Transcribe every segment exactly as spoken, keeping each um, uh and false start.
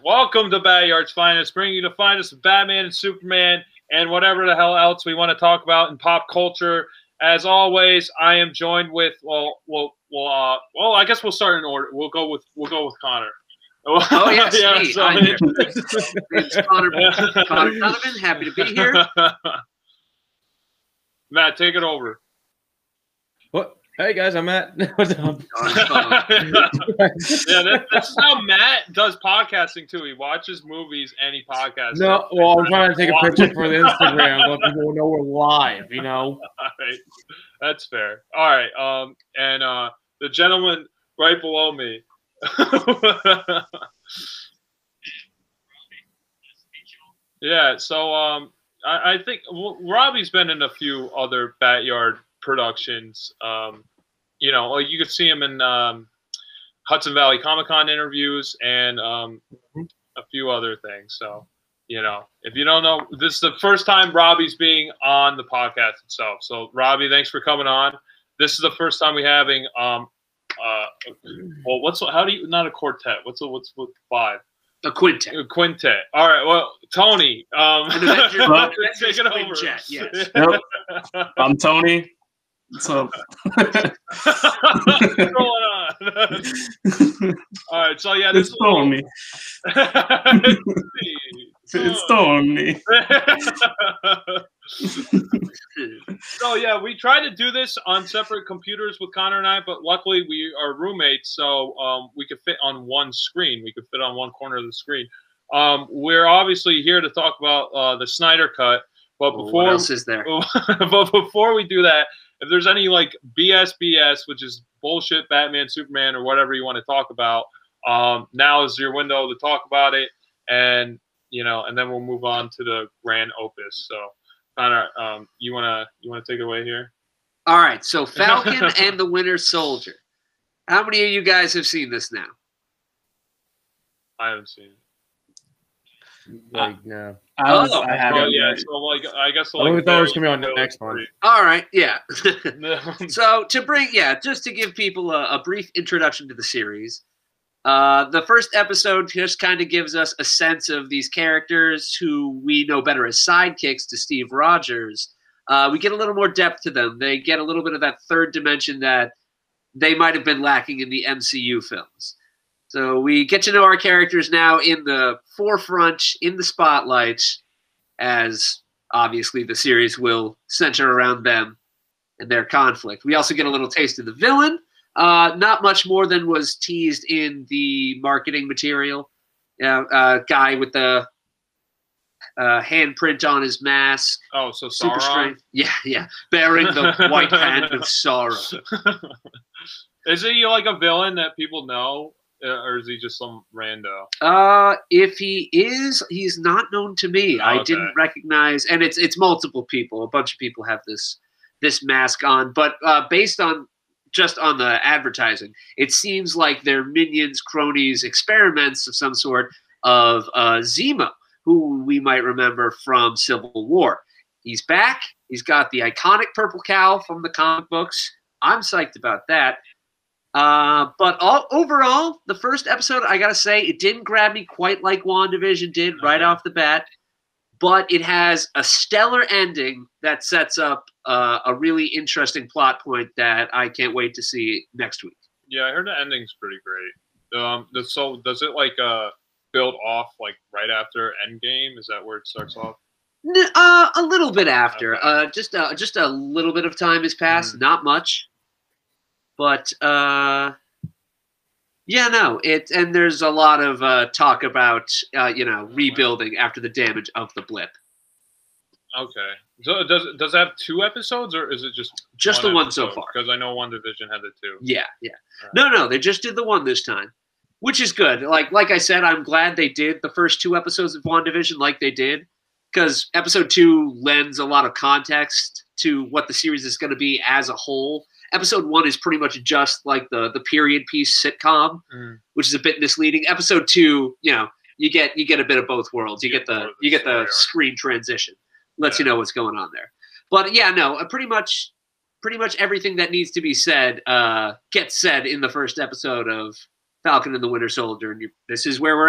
Welcome to Backyard's Finest, bringing you the finest of Batman and Superman and whatever the hell else we want to talk about in pop culture. As always, I am joined with well, well, well, uh, well. I guess we'll start in order. We'll go with we'll go with Connor. Oh yes, yeah, me. so, I'm here. It's Connor, Connor Donovan. Happy to be here. Matt, take it over. What? Hey guys, I'm Matt. What's up? yeah, that, that's how Matt does podcasting too. He watches movies and he podcasts. No, well, I'm trying to take a picture for the Instagram, let people know we're live. You know. All right. That's fair. All right. Um, and uh, the gentleman right below me. yeah. So um, I, I think well, Robbie's been in a few other Backyard productions. Um, you know, like you could see him in um, Hudson Valley Comic Con interviews and um, a few other things. So, you know, if you don't know, this is the first time Robbie's being on the podcast itself. So, Robbie, thanks for coming on. This is the first time we're having um, uh, well, what's how do you not a quartet? What's a, what's what five? A quintet. A quintet. All right. Well, Tony, um, well, take it over. Quintet, yes. Yep. I'm Tony. What's up? What's going on? All right, so yeah, this it's Tony. It's Tony. So yeah, we tried to do this on separate computers with Connor and I, but luckily we are roommates, so um, we could fit on one screen. We could fit on one corner of the screen. Um, we're obviously here to talk about uh, the Snyder Cut, but before what else is there? but before we do that, if there's any like B S B S, which is bullshit Batman, Superman, or whatever you want to talk about, um, now is your window to talk about it, and you know, and then we'll move on to the grand opus. So, Connor, um, you wanna you wanna take it away here? All right. So, Falcon and the Winter Soldier. How many of you guys have seen this now? I haven't seen it. Like, no. I, was, Oh. I haven't. Oh yeah, so like I guess I like thought it was gonna be on the next one. All right. Yeah. No. So to bring, yeah, just to give people a, a brief introduction to the series, uh, the first episode just kind of gives us a sense of these characters who we know better as sidekicks to Steve Rogers. Uh, we get a little more depth to them. They get a little bit of that third dimension that they might have been lacking in the M C U films. So we get to know our characters now in the forefront, in the spotlight, as obviously the series will center around them and their conflict. We also get a little taste of the villain. Uh, not much more than was teased in the marketing material. Yeah, uh, guy with the uh, handprint on his mask. Oh, so Super Sauron? strength. Yeah, yeah. Bearing the white hand of Sauron. Is he like a villain that people know, or is he just some rando? Uh, if he is, he's not known to me. I Okay. didn't recognize, and it's it's multiple people. A bunch of people have this this mask on, but uh, based on just on the advertising, it seems like they're minions, cronies, experiments of some sort of uh, Zemo, who we might remember from Civil War. He's back. He's got the iconic purple cowl from the comic books. I'm psyched about that. Uh, but all, overall, the first episode, I gotta say, it didn't grab me quite like WandaVision did right off the bat. But it has a stellar ending that sets up uh, a really interesting plot point that I can't wait to see next week. Yeah, I heard the ending's pretty great. Um, the, so does it like uh build off like right after Endgame? Is that where it starts off? N- uh, a little bit after. Okay. Uh, just uh, just a little bit of time has passed. Mhm. Not much. But uh, yeah, no. It and there's a lot of uh, talk about uh, you know rebuilding after the damage of the blip. Okay. So does does it have two episodes or is it just Just the one so far. Because I know WandaVision had the two. Yeah, yeah. Right. No, no, they just did the one this time, which is good. Like, like I said, I'm glad they did the first two episodes of WandaVision like they did, because episode two lends a lot of context to what the series is going to be as a whole. Episode one is pretty much just like the the period piece sitcom, Mm. which is a bit misleading. Episode two, you know, you get you get a bit of both worlds. You You get get the more of the you get story the arc. screen transition, lets you Yeah. know what's going on there. But yeah, no, uh, pretty much pretty much everything that needs to be said uh, gets said in the first episode of Falcon and the Winter Soldier. And you, this is where we're at.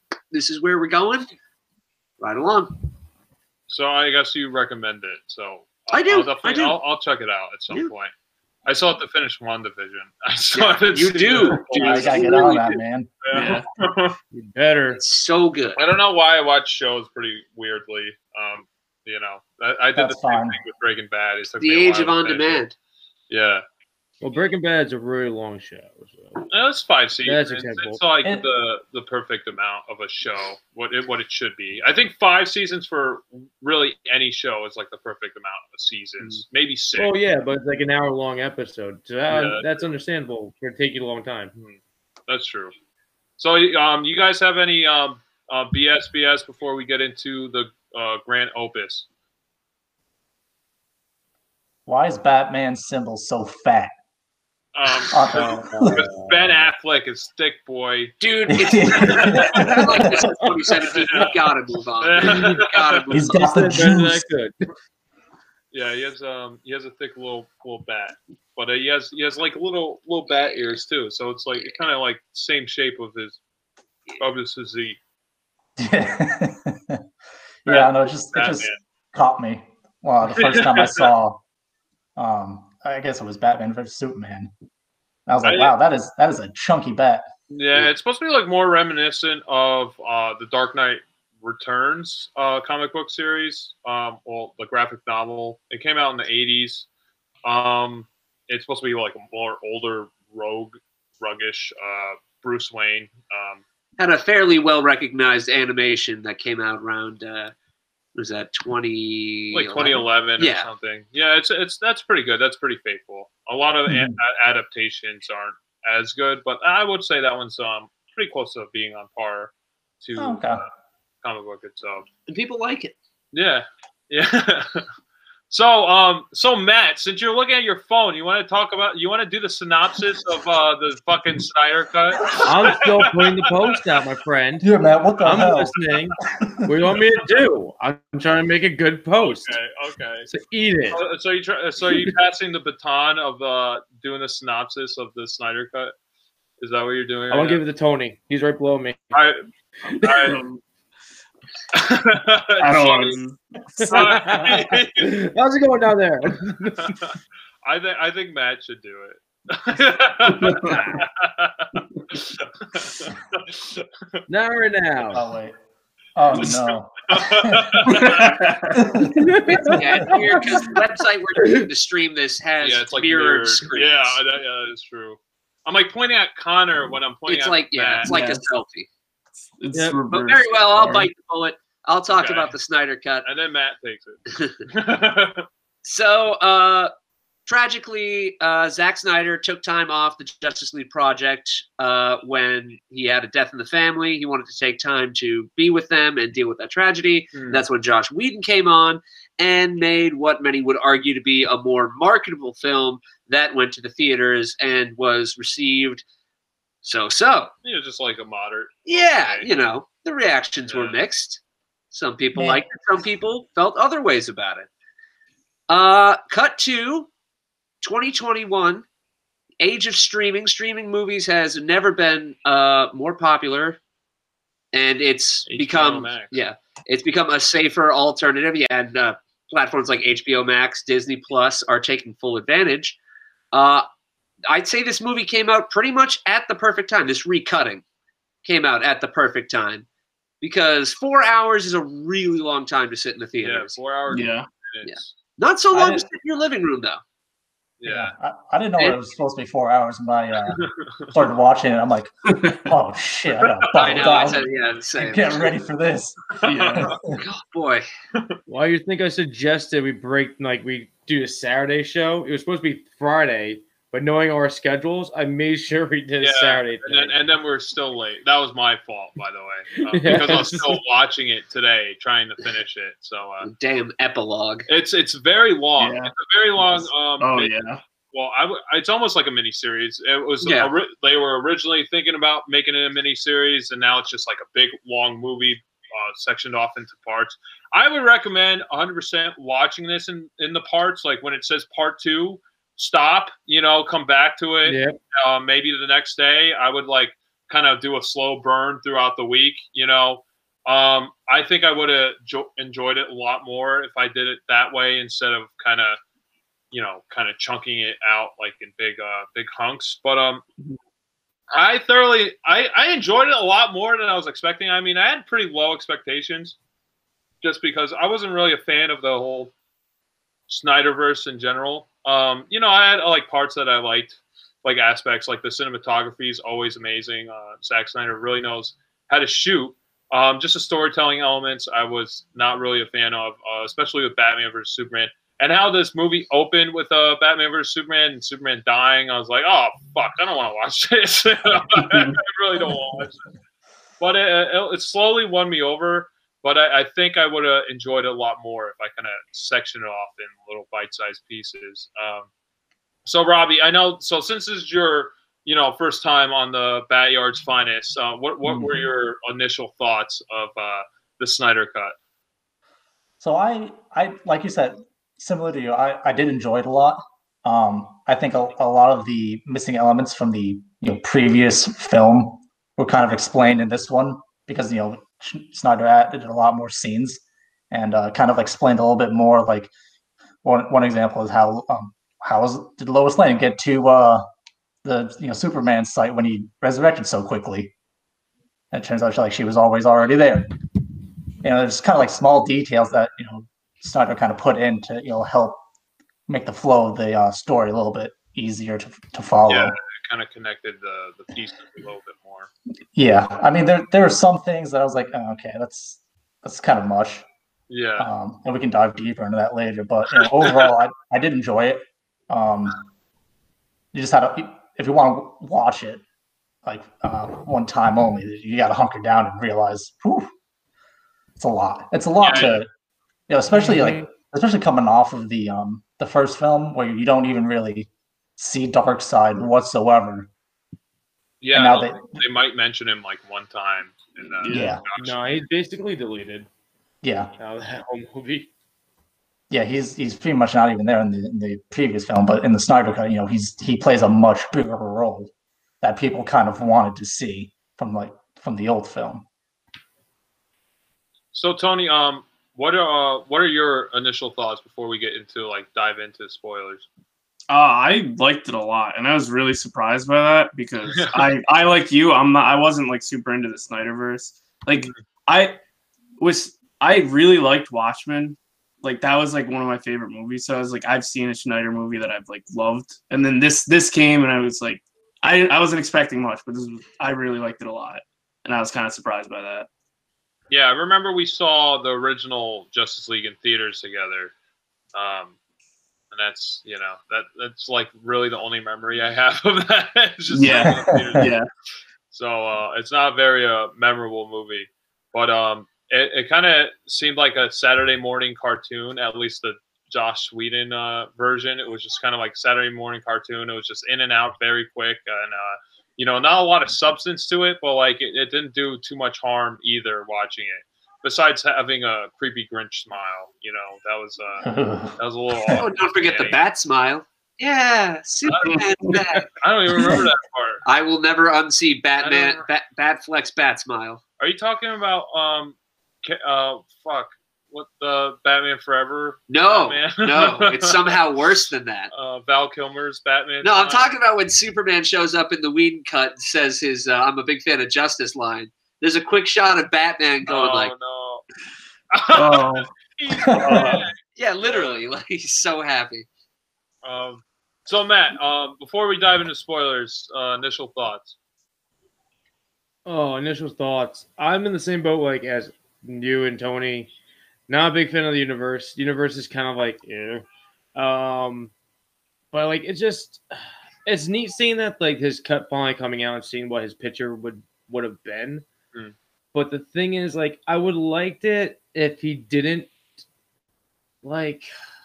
this is where we're going. Right along. So I guess you recommend it. So I do. I'll definitely, I do. I'll, I'll check it out at some Yeah. point. I still have to finish WandaVision. I still Yeah, haven't you seen do. it. Dude, I gotta get on that, man. Yeah. You better. It's so good. I don't know why I watch shows pretty weirdly. Um, you know, I, I did That's the same fine. thing with Breaking Bad. It took The me a age while of to on finish it. demand. Yeah. Well, Breaking Bad's a really long show. So. Uh, It's five seasons. That's acceptable. It's like It- the the perfect amount of a show. What it what it should be. I think five seasons for really any show is like the perfect amount of seasons. Maybe six. Oh yeah, but it's like an hour long episode. So that, Yeah. that's understandable. It's gonna take you a long time. That's true. So, um, you guys have any um uh, B S B S before we get into the uh, grand opus? Why is Batman's symbol so fat? Um, Uh, because Ben Affleck is thick boy. Dude, it's like this is twenty seventeen. We gotta move on. We gotta move He's on. got the Better than I juice. could. Yeah, he has um he has a thick little little bat, but uh, he has he has like little little bat ears too. So it's like kind of like same shape of his of his physique. yeah, no, it just it just Batman. caught me. Well, the first time I saw, um, I guess it was Batman versus Superman. I was like, I- wow, that is that is a chunky bat. Yeah, it's supposed to be like more reminiscent of uh, the Dark Knight Returns uh, comic book series. Um, well, the graphic novel. It came out in the eighties. Um, it's supposed to be like a more older, rogue, ruggish uh, Bruce Wayne. Um, Had a fairly well recognized animation that came out around uh was that twenty like twenty eleven Yeah. or something. Yeah, it's it's that's pretty good. That's pretty faithful. A lot of Mhm. a- adaptations aren't as good, but I would say that one's um pretty close to being on par to Oh, okay. uh, comic book itself. and people like it. Yeah, yeah. So, um, so Matt, since you're looking at your phone, you want to talk about, you want to do the synopsis of uh, the fucking Snyder Cut? I'm still putting the post out, my friend. Yeah, man, what the I'm hell? listening. What do you want me to do? I'm trying to make a good post. Okay, okay. So eat it. So, so you try, so you passing the baton of uh, doing the synopsis of the Snyder Cut? Is that what you're doing? I want to give it to Tony. He's right below me. I, I, I don't want to. How's it going down there? I think I think Matt should do it. Now or now? Oh wait. Oh no. It's, yeah, it's weird because the website we're using to stream this has Yeah, it's like mirrored, mirrored. screens. Yeah, that, yeah, that's true. I'm like pointing at Connor when I'm pointing It's at like yeah, Matt. it's like Yeah. a selfie. It's Yep. reversed. But very well, I'll Sorry. bite the bullet. I'll talk Okay. about the Snyder Cut. And then Matt takes it. So, uh, tragically, uh, Zack Snyder took time off the Justice League project uh, when he had a death in the family. He wanted to take time to be with them and deal with that tragedy. Hmm. That's when Josh Whedon came on and made what many would argue to be a more marketable film that went to the theaters and was received so-so. You know, just like a moderate. Yeah, Okay. you know, the reactions were Yeah. mixed. Some people Man. liked it. Some people felt other ways about it. Uh, cut to twenty twenty-one, age of streaming. Streaming movies has never been uh, more popular, and it's H B O become Max. yeah, it's become a safer alternative. Yeah, and uh, platforms like H B O Max, Disney Plus are taking full advantage. Uh, I'd say this movie came out pretty much at the perfect time. This recutting came out at the perfect time because four hours is a really long time to sit in the Yeah, theaters. four hours. Yeah. Minutes. Not so I long to didn't- sit in your living room, though. Yeah. I, I didn't know it was supposed to be four hours when I uh, started watching it. I'm like, oh shit, I gotta I buckle know. I down. said, yeah, the same. Get ready for this. Yeah. Boy, Why you think I suggested we break, like, we do a Saturday show? It was supposed to be Friday, but knowing our schedules, I made sure we did a Yeah, Saturday And then, thing. and then we're still late. That was my fault, by the way, uh, Yeah. because I was still watching it today, trying to finish it. So uh, damn epilogue. it's it's very long. Yeah. It's a very long. Yes. Um, Oh mini- yeah. Well, I w- it's almost like a mini series. It was. Yeah. ori- they were originally thinking about making it a mini series, and now it's just like a big long movie, uh, sectioned off into parts. I would recommend one hundred percent watching this in in the parts. Like when it says part two, stop. You know, come back to it. Yep. Uh, maybe the next day. I would like kind of do a slow burn throughout the week. You know, um, I think I would have jo- enjoyed it a lot more if I did it that way instead of kind of, you know, kind of chunking it out like in big, uh, big hunks. But um, I thoroughly, I, I enjoyed it a lot more than I was expecting. I mean, I had pretty low expectations just because I wasn't really a fan of the whole Snyderverse in general. Um, you know, I had like parts that I liked, like aspects like the cinematography is always amazing. Uh, Zack Snyder really knows how to shoot. Um, just the storytelling elements I was not really a fan of, uh, especially with Batman versus Superman. And how this movie opened with uh, Batman versus Superman and Superman dying, I was like, oh, fuck, I don't want to watch this. I really don't want to watch this. But it, it, it slowly won me over. But I, I think I would have enjoyed it a lot more if I kind of section it off in little bite-sized pieces. Um, so, Robbie, I know, so since this is your, you know, first time on the Batyard's Finest, uh, what, what mm-hmm. were your initial thoughts of uh, the Snyder Cut? So I, I like you said, similar to you, I, I did enjoy it a lot. Um, I think a, a lot of the missing elements from the you know previous film were kind of explained in this one because you know Snyder added a lot more scenes and uh, kind of explained a little bit more. Like one one example is how um, how was, did Lois Lane get to uh, the you know Superman's site when he resurrected so quickly? And it turns out like she was always already there. You know, there's kind of like small details that you know Snyder kind of put in to you know help make the flow of the uh, story a little bit easier to to follow. Yeah, it kind of connected the the pieces a little bit more. Yeah, I mean there there are some things that I was like, oh, okay, that's that's kind of much. Yeah, um, and we can dive deeper into that later. But you know, overall, I I did enjoy it. Um, you just had to, if you want to watch it like uh, one time only, you got to hunker down and realize, whew, it's a lot. It's a lot yeah, to, yeah. you know, especially mm-hmm. like especially coming off of the um the first film where you don't even really see Darkseid whatsoever. Yeah, now they, they might mention him like one time. In the yeah, no, he's basically deleted. Yeah, out of that whole movie. Yeah, he's he's pretty much not even there in the in the previous film, but in the Snyder Cut, you know, he's he plays a much bigger role that people kind of wanted to see from like from the old film. So Tony, um, what are uh, what are your initial thoughts before we get into like dive into spoilers? Uh, I liked it a lot, and I was really surprised by that because I I like you, I'm not I wasn't like super into the Snyderverse. Like I was I really liked Watchmen. Like that was like one of my favorite movies. So I was like, I've seen a Snyder movie that I've like loved, and then this this came, and I was like, I I wasn't expecting much, but this was, I really liked it a lot, and I was kind of surprised by that. Yeah, I remember we saw the original Justice League in theaters together, um, and that's you know that that's like really the only memory I have of that. It's just yeah, yeah. So uh, it's not a very uh, memorable movie, but um. It, it kind of seemed like a Saturday morning cartoon, at least the Joss Whedon uh, version. It was just kind of like Saturday morning cartoon. It was just in and out very quick. And, uh, you know, not a lot of substance to it, but like it, it didn't do too much harm either watching it. Besides having a creepy Grinch smile, you know, that was, uh, that was a little. Oh, don't forget the bat smile. Yeah, Superman's back. I don't even remember that part. I will never unsee Batman, Bat, Batfleck's bat smile. Are you talking about, um, Uh, fuck. What the Batman Forever? No, Batman? no, it's somehow worse than that. Uh, Val Kilmer's Batman. No, time. I'm talking about when Superman shows up in the Whedon cut and says his uh, "I'm a big fan of Justice" line. There's a quick shot of Batman going oh, like, no. oh. uh, yeah, literally, like he's so happy. Um, so Matt, um, before we dive into spoilers, uh, initial thoughts. Oh, initial thoughts. I'm in the same boat like as you and Tony. Not a big fan of the universe. The universe is kind of like, yeah. Um, but like it's just it's neat seeing that like his cut finally coming out and seeing what his picture would would have been. Mm. But the thing is, like, I would liked it if he didn't like.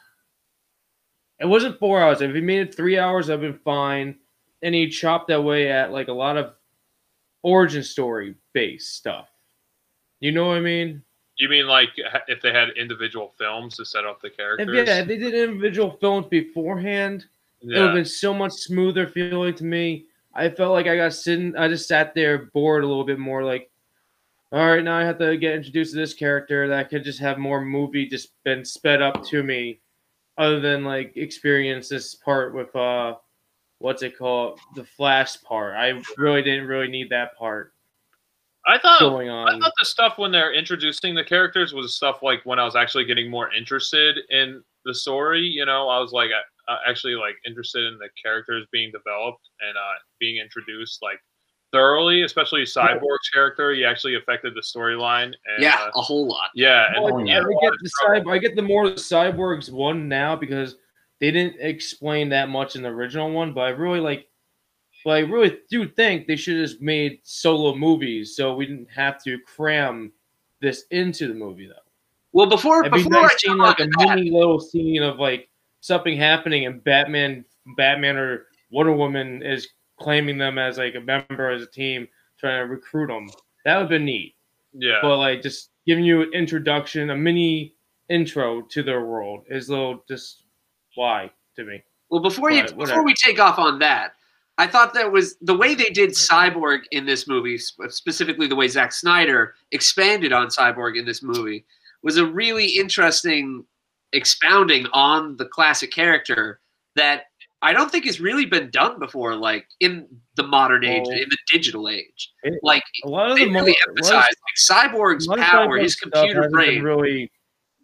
It wasn't four hours. If he made it three hours, I've been fine. And he chopped that way at like a lot of origin story based stuff. You know what I mean? You mean like if they had individual films to set up the characters? If, yeah, if they did individual films beforehand, yeah. It would have been so much smoother feeling to me. I felt like I got sitting. I just sat there bored a little bit more. Like, all right, now I have to get introduced to this character that could just have more movie just been sped up to me, other than like experience this part with uh, what's it called, the Flash part. I really didn't really need that part. I thought going on. I thought the stuff when they're introducing the characters was stuff like when I was actually getting more interested in the story. You know, I was like uh, actually like interested in the characters being developed and uh, being introduced like thoroughly, especially Cyborg's character. He actually affected the storyline. Yeah, uh, a whole lot. Yeah, and Well, yeah. I, get the cyber, I get the more the Cyborgs one now because they didn't explain that much in the original one, but I really like. But I really do think they should have just made solo movies so we didn't have to cram this into the movie, though. Well, before It'd be before nice I seeing talk like a about mini little scene of like something happening and Batman, Batman or Wonder Woman is claiming them as like a member as a team, trying to recruit them. That would have been neat. yeah. But like just giving you an introduction, a mini intro to their world is a little just why to me. well before you But before whatever. we take off on that, I thought that was the way they did Cyborg in this movie, sp- specifically the way Zack Snyder expanded on Cyborg in this movie, was a really interesting expounding on the classic character that I don't think has really been done before, like in the modern age, Well, in the digital age. it- Like A lot of they the really mo- emphasize a lot of- like Cyborg's a lot of power, Cyborg his stuff computer hasn't been brain. really.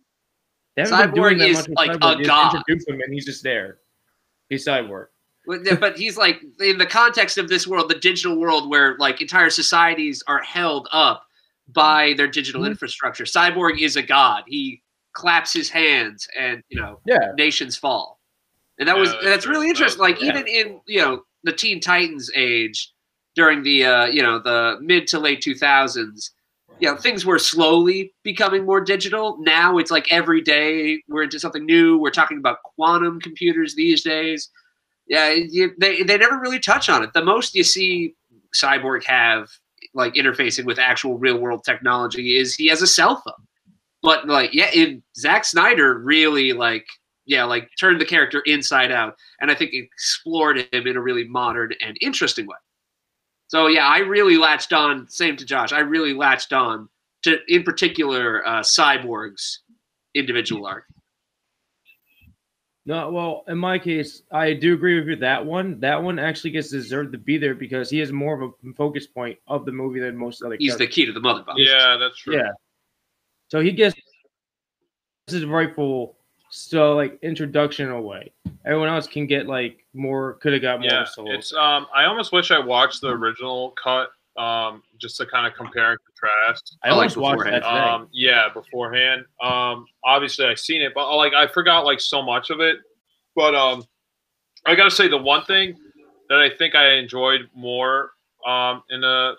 They haven't been doing Cyborg that is much with like Cyborg. a They just god. introduce him and he's just there. He's Cyborg. But yeah, but he's like in the context of this world, the digital world where like entire societies are held up by their digital Mhm. infrastructure. Cyborg is a god. He claps his hands and you know Yeah. nations fall. And that was Yeah, that's that's true. really That interesting. was Like cool. even in you know the Teen Titans age during the uh, you know the mid to late two thousands, you know things were slowly becoming more digital. Now it's like every day we're into something new. We're talking about quantum computers these days. Yeah, you, they they never really touch on it. The most you see Cyborg have like interfacing with actual real world technology is he has a cell phone. But like yeah, in Zack Snyder really like yeah like turned the character inside out, and I think explored him in a really modern and interesting way. So yeah, I really latched on. Same to Josh. I really latched on to in particular uh, Cyborg's individual arc. No, well, in my case, I do agree with you. That one, that one actually gets deserved to be there because he is more of a focus point of the movie than most other. He's the characters. key to the mother box. Yeah, that's true. Yeah. So he gets his rightful, so like introduction away. Everyone else can get like more. Could have got more. Yeah, solo. it's um. I almost wish I watched the original cut, um, just to kind of compare and contrast. I I like almost watched that beforehand. today. Um, yeah, beforehand. Um, obviously I seen it, but like I forgot like so much of it. But um, I gotta say the one thing that I think I enjoyed more um in the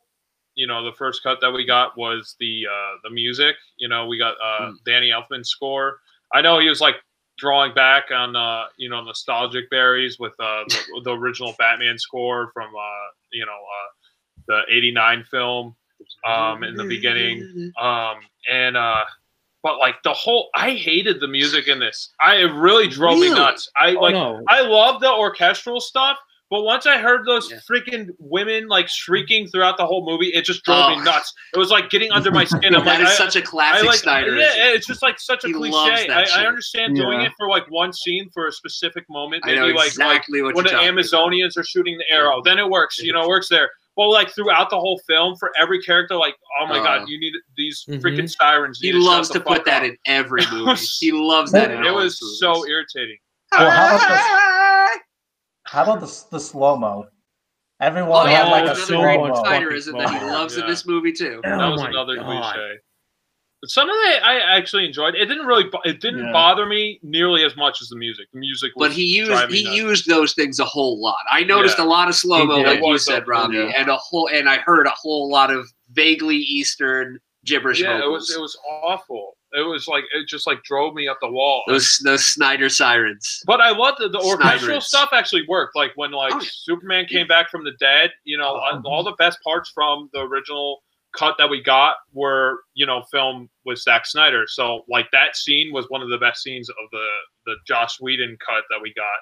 you know the first cut that we got was the uh the music. You know, we got uh Hmm. Danny Elfman's score. I know he was like drawing back on uh you know nostalgic berries with uh the, the original Batman score from uh you know uh the eighty-nine film um in the beginning. Um, and uh, but like the whole, I hated the music in this. I it really drove me Really? nuts. I Oh, like, no. I love the orchestral stuff, but once I heard those Yeah. freaking women like shrieking throughout the whole movie, it just drove Oh. me nuts. It was like getting under my skin. I'm That like, is I, such a I classic like, Snyder. yeah, it's just like such a He loves cliche. that I, shit. I understand doing Yeah. it for like one scene for a specific moment. I Maybe know like like exactly what when you're the talking about. Amazonians are shooting the arrow, then it works. You know, it works there. But like throughout the whole film, for every character, like, oh my Uh, god, you need these Mhm. freaking sirens. He You need loves shut to the put fuck that up. in every movie. He loves that. In It all was his so movies. irritating. Well, how about this? How about the the slow mo? Everyone Oh yeah, had like that's a another slow great mo. fucking Snyderism that he slow-mo. loves in Yeah. this movie too. That Oh was my another God. cliche. But some of it I actually enjoyed. It didn't really, bo- it didn't Yeah. bother me nearly as much as the music. The music was But he used driving he nuts. used those things a whole lot. I noticed Yeah. a lot of slow mo, He did. like It you was said, a- Robbie, yeah. and a whole and I heard a whole lot of vaguely Eastern gibberish Yeah, it vocals. was it was awful. It was like it just like drove me up the wall. those those Snyder sirens. But I loved the, the orchestral Snyder's. stuff actually worked. Like when like Oh, yeah. Superman came back from the dead, you know, Oh. all- all the best parts from the original cut that we got were, you know, filmed with Zack Snyder. So like that scene was one of the best scenes of the the Joss Whedon cut that we got.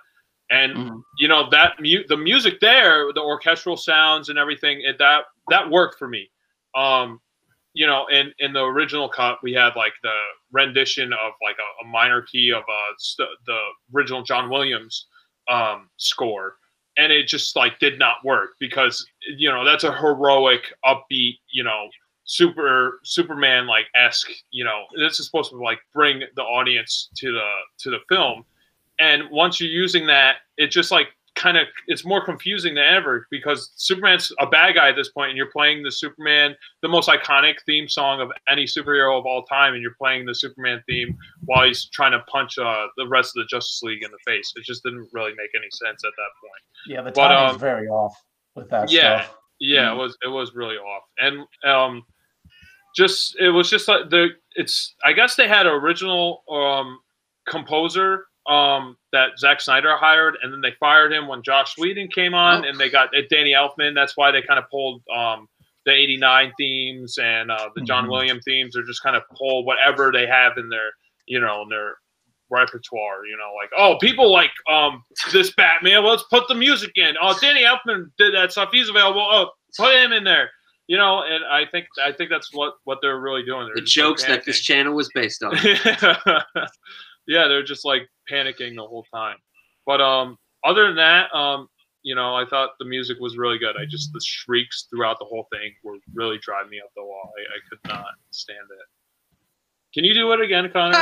And Mm-hmm. you know that mu- the music there, the orchestral sounds and everything, it, that that worked for me. Um, you know, in in the original cut, we had like the rendition of like a, a minor key of uh st- the original John Williams um, score, and it just like did not work because you know that's a heroic, upbeat, you know, super Superman like esque. You know, this is supposed to like bring the audience to the to the film. And once you're using that, it just like kind of it's more confusing than ever because Superman's a bad guy at this point, and you're playing the Superman, the most iconic theme song of any superhero of all time, and you're playing the Superman theme while he's trying to punch uh, the rest of the Justice League in the face. It just didn't really make any sense at that point. Yeah, the But, timing um, is very off with that yeah, stuff. yeah, Mhm. it was it was really off, and um, just it was just like the it's I guess they had an original um composer um that Zack Snyder hired, and then they fired him when Josh Whedon came on, Oh. and they got uh, Danny Elfman. That's why they kind of pulled um the eighty-nine themes and uh, the John Mhm. Williams themes, or just kind of pull whatever they have in their you know in their repertoire. You know, like oh people like um this Batman. Well, let's put the music in. Oh, Danny Elfman did that stuff. He's available. Oh, put him in there. You know, and I think I think that's what what they're really doing. They're The just, like, jokes that this panicking. channel was based on. Yeah, they're just like panicking the whole time. But um, other than that, um, you know, I thought the music was really good. I just the shrieks throughout the whole thing were really driving me up the wall. I, I could not stand it. Can you do it again, Connor?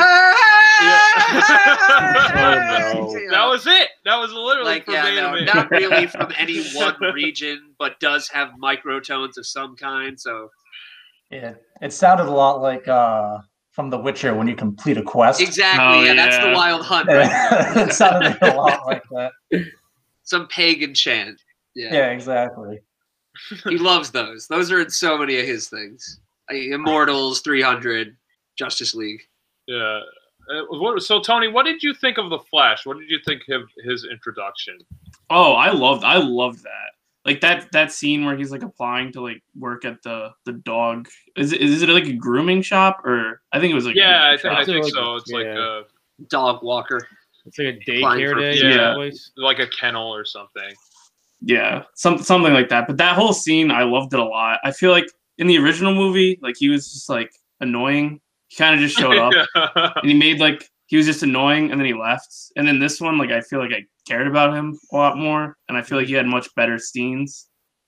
Oh, no. That was it. That was literally Like, yeah, no, verbatim it. not really from any one region, but does have microtones of some kind. So Yeah, it sounded a lot like uh, from The Witcher when you complete a quest. exactly, Oh, yeah, that's the yeah. Wild Hunt. Right there. It sounded a lot like that. Some pagan chant. Yeah. Yeah, exactly. He loves those. Those are in so many of his things. Uh, Immortals, three hundred, Justice League. Yeah. Uh, what, so Tony, what did you think of the Flash? What did you think of his introduction? Oh, I loved I loved that. Like that that scene where he's like applying to like work at the the dog. Is it, is it like a grooming shop or I think it was like a Yeah, I, grooming th- I shop. think Like, so. It's like yeah. a Dog walker. It's like a Applying daycare for- day. Yeah. Place. like a kennel or something. Yeah, some something like that. But that whole scene, I loved it a lot. I feel like in the original movie, like he was just like annoying. He kind of just showed up and he made like he was just annoying and then he left. And then this one, like I feel like I cared about him a lot more, and I feel like he had much better scenes.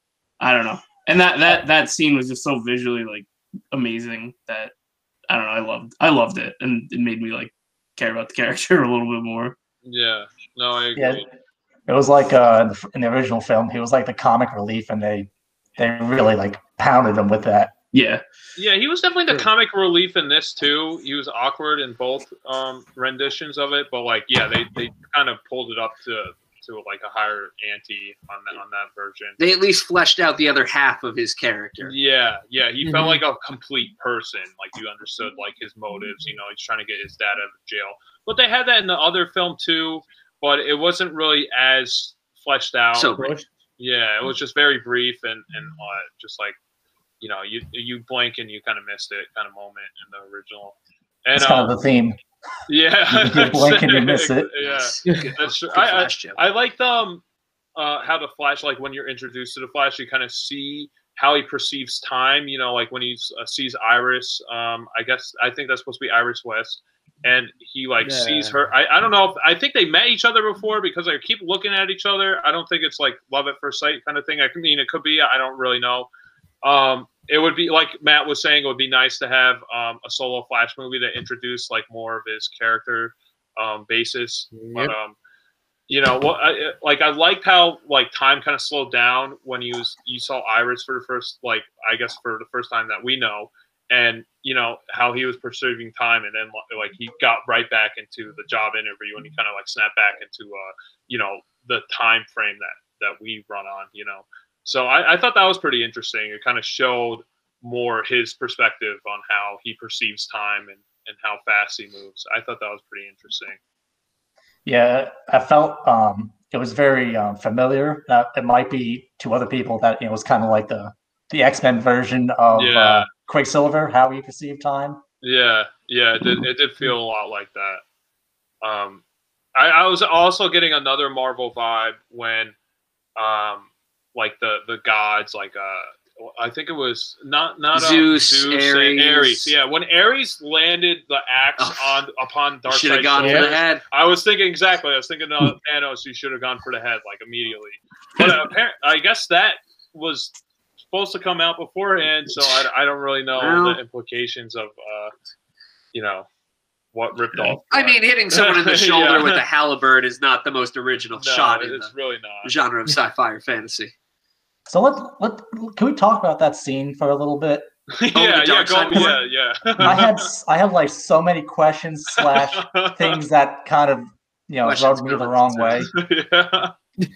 I don't know. And that that that scene was just so visually like amazing that I don't know. I loved I loved it, and it made me like care about the character a little bit more. Yeah. No, I agree. Yeah, it was like uh, in, the, in the original film, he was like the comic relief, and they they really like pounded him with that. Yeah, Yeah, he was definitely the Sure. comic relief in this too. He was awkward in both um, renditions of it, but like, yeah, they, they kind of pulled it up to to like a higher ante on that on that version. They at least fleshed out the other half of his character. Yeah, yeah, he Mhm. felt like a complete person. Like you understood like his motives. You know, he's trying to get his dad out of jail. But they had that in the other film too, but it wasn't really as fleshed out. So Push. Yeah, it was just very brief and and uh, just like you know you you blink and you kind of missed it kind of moment in the original. And It's kind um, of the theme. yeah, You blink and you miss it. Yeah, Good, that's true. good I, I Flash joke. I liked um uh how the Flash, like when you're introduced to the Flash, you kind of see how he perceives time. You know, like when he uh, sees Iris. Um, I guess I think that's supposed to be Iris West. And he like Yeah. sees her. I, I don't know if I think they met each other before because they keep looking at each other. I don't think it's like love at first sight kind of thing. I mean, it could be. I don't really know. Um, it would be like Matt was saying. It would be nice to have um, a solo Flash movie that introduced like more of his character um, basis. But Yep. um, you know, what? I, like I liked how like time kind of slowed down when you was you saw Iris for the first like I guess for the first time that we know. And you know how he was perceiving time, and then like he got right back into the job interview, and he kind of like snapped back into uh you know the time frame that that we run on, you know. So I, I thought that was pretty interesting. It kind of showed more his perspective on how he perceives time and and how fast he moves. I thought that was pretty interesting. Yeah, I felt um, it was very um, familiar. Uh, it might be to other people that you know, it was kind of like the the X-Men version of Yeah. uh, Quicksilver, how he perceived time. Yeah, yeah, it did. It did feel a lot like that. Um, I, I was also getting another Marvel vibe when, um, like the the gods, like uh, I think it was not not Zeus, um, Zeus Ares. and Ares. Yeah, when Ares landed the axe Oh, on upon Should have Darkseid's gone for shoulders, the head. I was thinking exactly. I was thinking of Thanos. You should have gone for the head like immediately. But apparently, I guess that was supposed to come out beforehand, so I, I don't really know Well, the implications of, uh, you know, what ripped Yeah. off. I mean, hitting someone in the shoulder Yeah. with a halberd is not the most original no, shot in it's the really not. genre of sci-fi or fantasy. So let let can we talk about that scene for a little bit? yeah, the yeah, dark go, side yeah, yeah. I had s- I have like so many questions slash things that kind of you know Questions, rubbed me the comments, wrong way. yeah.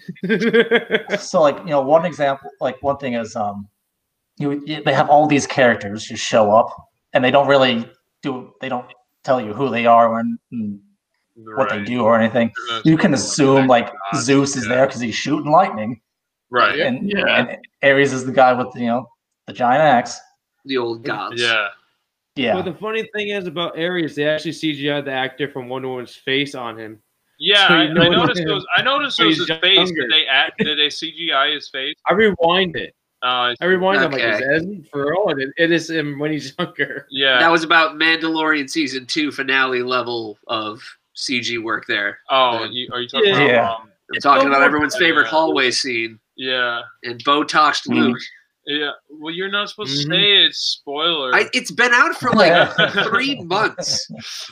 So like you know one example, like one thing is um, you you- they have all these characters just show up and they don't really do they don't tell you who they are and, and what they Right. do or anything. You can assume like Zeus is there because he's shooting lightning, Right. and, Yeah. and Ares is the guy with you know the giant axe. The old gods. Yeah. Yeah, But the funny thing is about Ares, they actually C G I'd the actor from Wonder Woman's face on him. Yeah, So I, you know I it's noticed him. those. I noticed So those he's his face. younger. Did they act? Did they C G I his face? I rewind it. Uh, I rewind it. I'm like, Okay. is that him for real? And it, it is him when he's younger. yeah. That was about Mandalorian season two finale level of C G work there. oh, the- you, are you talking Yeah. about? Yeah. Um, I'm talking about more- everyone's favorite Yeah. hallway scene yeah. and Botoxed Mm. Luke. Yeah. Well, you're not supposed Mhm. to say it's spoiler. I, it's been out for like three months.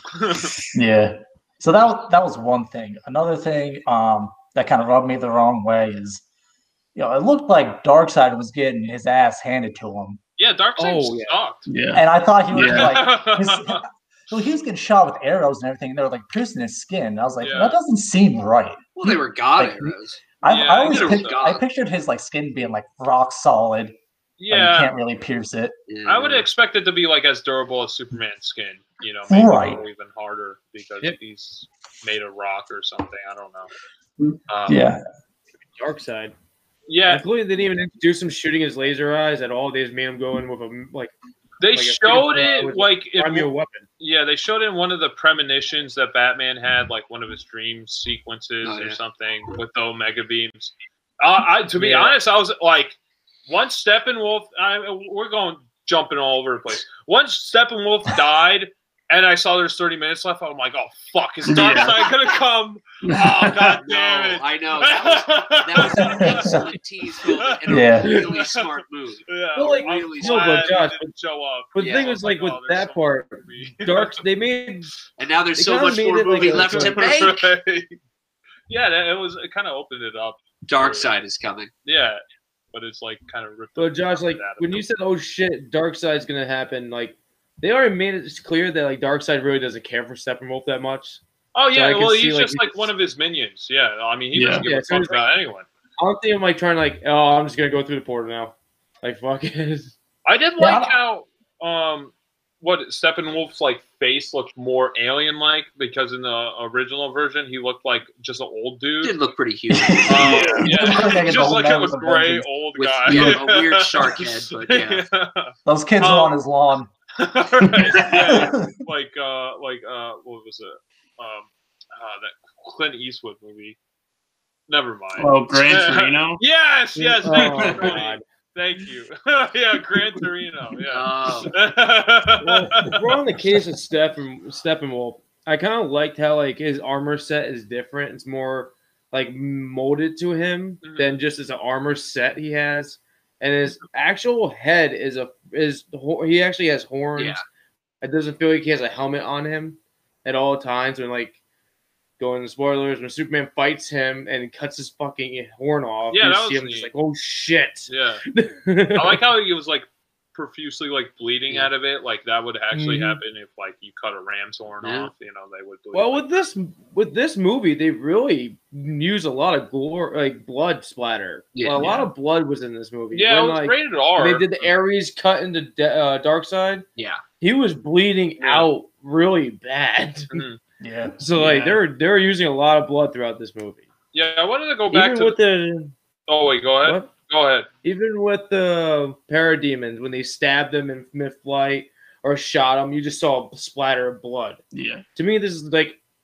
yeah. So that was, that was one thing. Another thing um, that kind of rubbed me the wrong way is, you know, it looked like Darkseid was getting his ass handed to him, yeah, Darkseid Oh, yeah. sucked. Yeah. and I thought he was Yeah. like, his, so he was getting shot with arrows and everything, and they were like piercing his skin. I was like, Yeah. that doesn't seem right. Well, they were god Like, arrows. I, Yeah, I always he was pic- I God. pictured his like skin being like rock solid. Like, you yeah. can't really pierce it. Yeah. I would expect it to be like as durable as Superman's skin. You know, maybe Right. a little even harder because Yep. he's made of rock or something. I don't know. Um, Yeah. Dark side. Yeah. Including they didn't even introduce him shooting his laser eyes at all. They just made him go in with a like They like a showed freaking- it with like if, primary weapon. yeah, they showed it in one of the premonitions that Batman had, like one of his dream sequences Oh, or yeah. something with the Omega beams. Uh, I, to be Yeah. honest, I was like, once Steppenwolf, I, we're going jumping all over the place. Once Steppenwolf died, and I saw there's thirty minutes left, I'm like, oh fuck, is Darkseid Yeah. gonna come? Oh god No, damn it! I know. That was, that was an excellent tease moment and a Yeah. really smart move. yeah, Well, like, I'm really no, but glad Josh, he didn't show up. But the Yeah, thing I was like with oh, there's that so part, much movie. Dark they made And now there's They so kinda much made more it like movie a- left to make. Right. Yeah, that, it was. It kind of opened it up. Dark Side is coming. Yeah, but it's like kind of ripped. But Josh, like out of when it. you said, "Oh shit, Darkseid's gonna happen," like they already made it clear that like Darkseid really doesn't care for Steppenwolf that much. Oh So yeah, I can well see, he's like, just like one of his minions. Yeah, I mean he Yeah. doesn't give Yeah, a so fuck he's like- about anyone. I don't think I'm like trying to like, oh, I'm just gonna go through the portal now. Like fuck it. I did Yeah, like how um what Steppenwolf's like face looked more alien-like because in the original version he looked like just an old dude. Did look pretty huge. Um, Like yeah, an just old like man a with a gray vengeance. old With, guy. yeah, a weird shark head, but yeah. Those kids Um, are on his lawn. Right, yeah, like uh, like uh, what was it? Um, uh, that Clint Eastwood movie. Never mind. Oh, Gran Torino. Yes, yes. Thank Oh, you, Freddie. God. Thank you. yeah, Gran Torino. Yeah. Oh, Well, if we're on the case of Steppen Steppenwolf, I kind of liked how like his armor set is different. It's more like molded to him Mhm. than just as an armor set he has. And his actual head is a is he actually has horns. Yeah. It doesn't feel like he has a helmet on him at all times. When like going to spoilers, when Superman fights him and cuts his fucking horn off, Yeah, you that see was him just neat. like, oh shit. Yeah. I like how he was like profusely like bleeding Yeah. out of it. Like that would actually Mhm. happen if like you cut a ram's horn Yeah. off. You know, they would bleed. Well, like with this with this movie, they really use a lot of gore, like blood splatter. Yeah. Well, a lot Yeah. of blood was in this movie. yeah, When, it was like, rated when R. they did the Ares cut into de- uh, Darkseid, yeah. he was bleeding Yeah. out really bad. Mhm. Yeah. So like Yeah. they're they're using a lot of blood throughout this movie. Yeah, I wanted to go back Even to. with the Oh wait, go ahead. what? Go ahead. Even with the parademons, when they stabbed them in mid-flight or shot them, you just saw a splatter of blood. Yeah. To me, this is like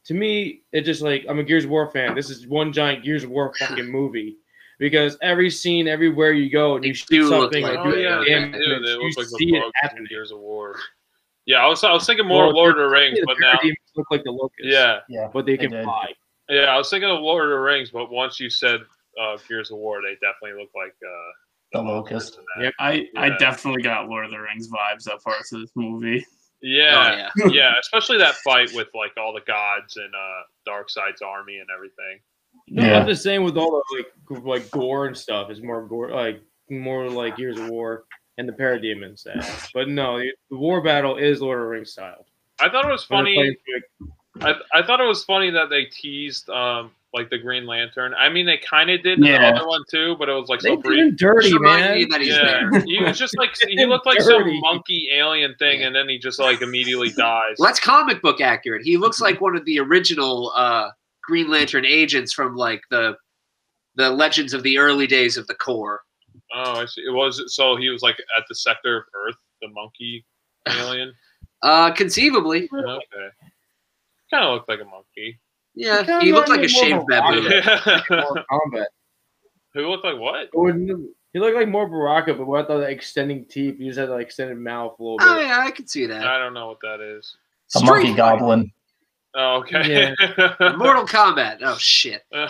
to me, it's just like I'm a Gears of War fan. This is one giant Gears of War fucking movie because every scene, everywhere you go, and you shoot something like, or oh do yeah, damage, they do. They you look like see the it bugs happening. in Gears of War. Yeah, I was I was thinking more Well, of Lord of the the- Rings, the but now parademons look like the locusts. yeah, Yeah, but they they can did. fly. yeah, I was thinking of Lord of the Rings, but once you said uh, Gears of War, they definitely look like uh, The Locust. and that. Yep. I I Yeah. definitely got Lord of the Rings vibes at parts of this movie. Yeah, Oh, yeah, especially that fight with like all the gods and uh, Darkseid's army and everything. No, Yeah. I'm just saying with all the like g- like gore and stuff, it's more gore, like more like Gears of War and the Parademon style. But no, the, the war battle is Lord of the Rings style. I thought it was When they're funny. playing- I, I thought it was funny that they teased um like the Green Lantern. I mean, they kind of did in the Yeah. other one too, but it was like They so did brief. him dirty, Just remind man. you that he's Yeah, there. he was just like he looked like some Dirty. monkey alien thing, and then he just like immediately dies. Well, that's comic book accurate. He looks like one of the original uh, Green Lantern agents from like the the legends of the early days of the Corps. Oh, I see. It was so he was like at the sector of Earth, the monkey alien. Uh, conceivably, Okay, kind of looked like a monkey. yeah, kinda he looked like a reminded me more shaved of a baboon. Yeah. More combat. Who looked like what? He looked like more Baraka, but without the extending teeth. He just had like extended mouth a little bit. Oh yeah, I can see that. I don't know what that is. A Street monkey Fighter. goblin. Oh, okay. Mortal Kombat. Oh shit. oh,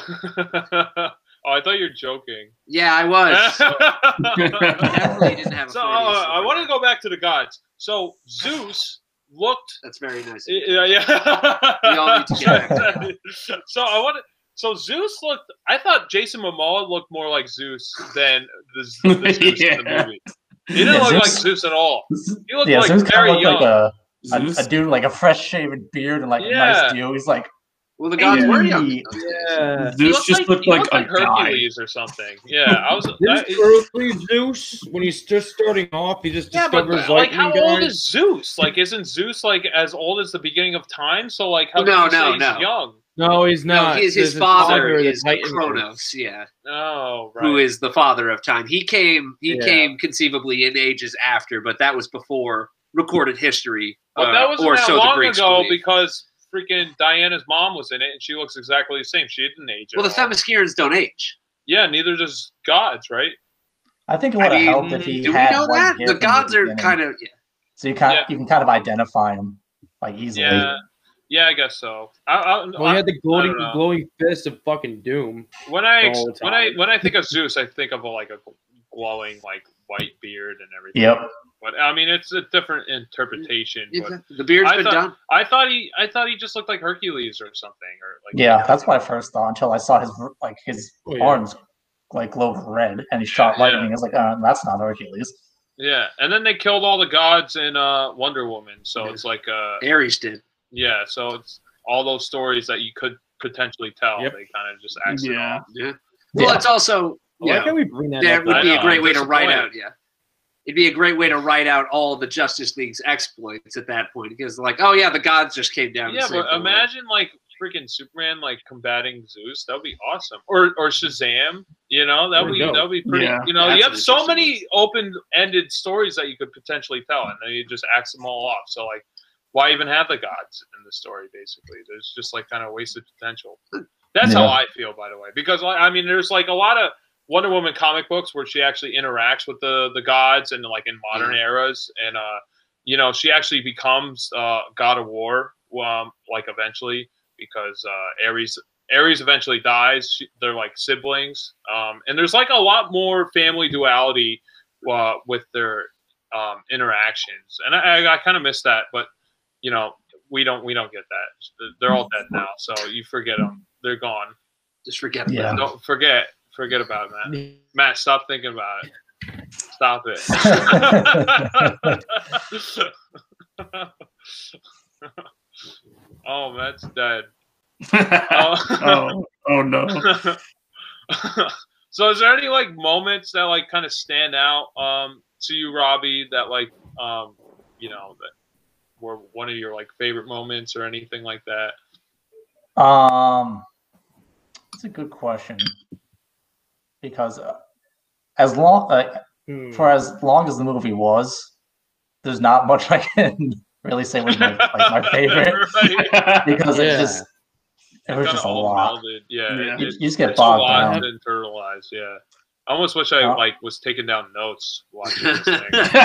I thought you were joking. Yeah, I was. Definitely didn't have a So Freudian uh, slip I in want to there. go back to the gods. So Zeus looked. That's very nice. Yeah, yeah. We all need to get back to So I want to. So Zeus looked. I thought Jason Momoa looked more like Zeus than the, the Zeus in the Yeah. movie. He didn't Yeah, look like Zeus- Zeus at all. He looked Yeah, like Zeus kind very of looked young. like a, a, Zeus? a dude, like a fresh shaven beard and like a Yeah. nice dude. He's like, Well, the gods were young. Hey. Yeah. He Zeus just looked he like looked a like guy. Hercules or something. Yeah, I was. This I- early Zeus, when he's just starting off, he just Yeah, but discovers like, lightning how old guys. is Zeus? Like, isn't Zeus like as old as the beginning of time? So, like, how No, can you no, say he's no. young? No, he's No, not. his, his There's father the is Titan. Kronos. Yeah, Oh, right. who is the father of time. He came. He Yeah. came conceivably in ages after, but that was before recorded history. But uh, that wasn't or that so the long Greeks ago believe. because freaking Diana's mom was in it, and she looks exactly the same. She didn't age. Well, the at all. Themyscirans don't age. Yeah, neither does gods, right? I think it I would have mean, helped if he do we had know white that hair the from gods are beginning. kind of? Yeah. So you can Yeah. you can kind of identify him like easily. Yeah, yeah, I guess so. I, I, Well, he had the I glowing, don't know. glowing fist of fucking doom. when I the ex- whole when I time. when I think of Zeus, I think of a, like a glowing like white beard and everything. Yep. But I mean, it's a different interpretation. But Exactly. The beard's I been thought- done. I thought he, I thought he just looked like Hercules or something, or like Yeah, that's what I first thought until I saw his like his Oh, yeah. arms like glowed red and he shot Yeah. lightning. I was like, uh, that's not Hercules. yeah. And then they killed all the gods in uh, Wonder Woman, so Yeah. it's like uh, Ares did. yeah. So it's all those stories that you could potentially tell. Yep. They kind of just acted Yeah. off. Yeah. Well, Yeah. it's also I you like how know, we bring that that up. would I be a know, great I'm way to write disappointed. out. Yeah. It'd be a great way to write out all the Justice League's exploits at that point because, like, oh yeah, the gods just came down. Yeah, and saved but the world. imagine like freaking Superman like combating Zeus. That would be awesome. Or or Shazam. You know, that would There be we go. that would be pretty. Yeah. You know, That's you an have so interesting many open-ended stories that you could potentially tell, and then you just axe them all off. So like, why even have the gods in the story? Basically, there's just like kind of wasted potential. That's how Yeah. I feel, by the way, because like, I mean, there's like a lot of Wonder Woman comic books where she actually interacts with the the gods and like in modern eras, and uh, you know, she actually becomes uh, God of War, um, like eventually because uh, Ares Ares eventually dies. She, they're like siblings, um, and there's like a lot more family duality uh, with their um, interactions, and I, I, I kind of miss that, but you know, we don't we don't get that. They're all dead now, so you forget them. They're gone. just forget about Yeah. it. Don't forget. Forget about it, Matt. Matt, stop thinking about it. Stop it. Oh, Matt's dead. oh, oh no. So, is there any like moments that like kind of stand out um, to you, Robbie? That like um, you know that were one of your like favorite moments or anything like that? Um, that's a good question because uh, as long uh, Hmm. for as long as the movie was, there's not much I can really say was my like my favorite Right. because Yeah. it just it was kinda just a all lot. melded. Yeah, Yeah. it- You, it- you just get it's a bogged lot down. to internalize. Yeah, I almost wish I Uh, like was taking down notes watching this thing.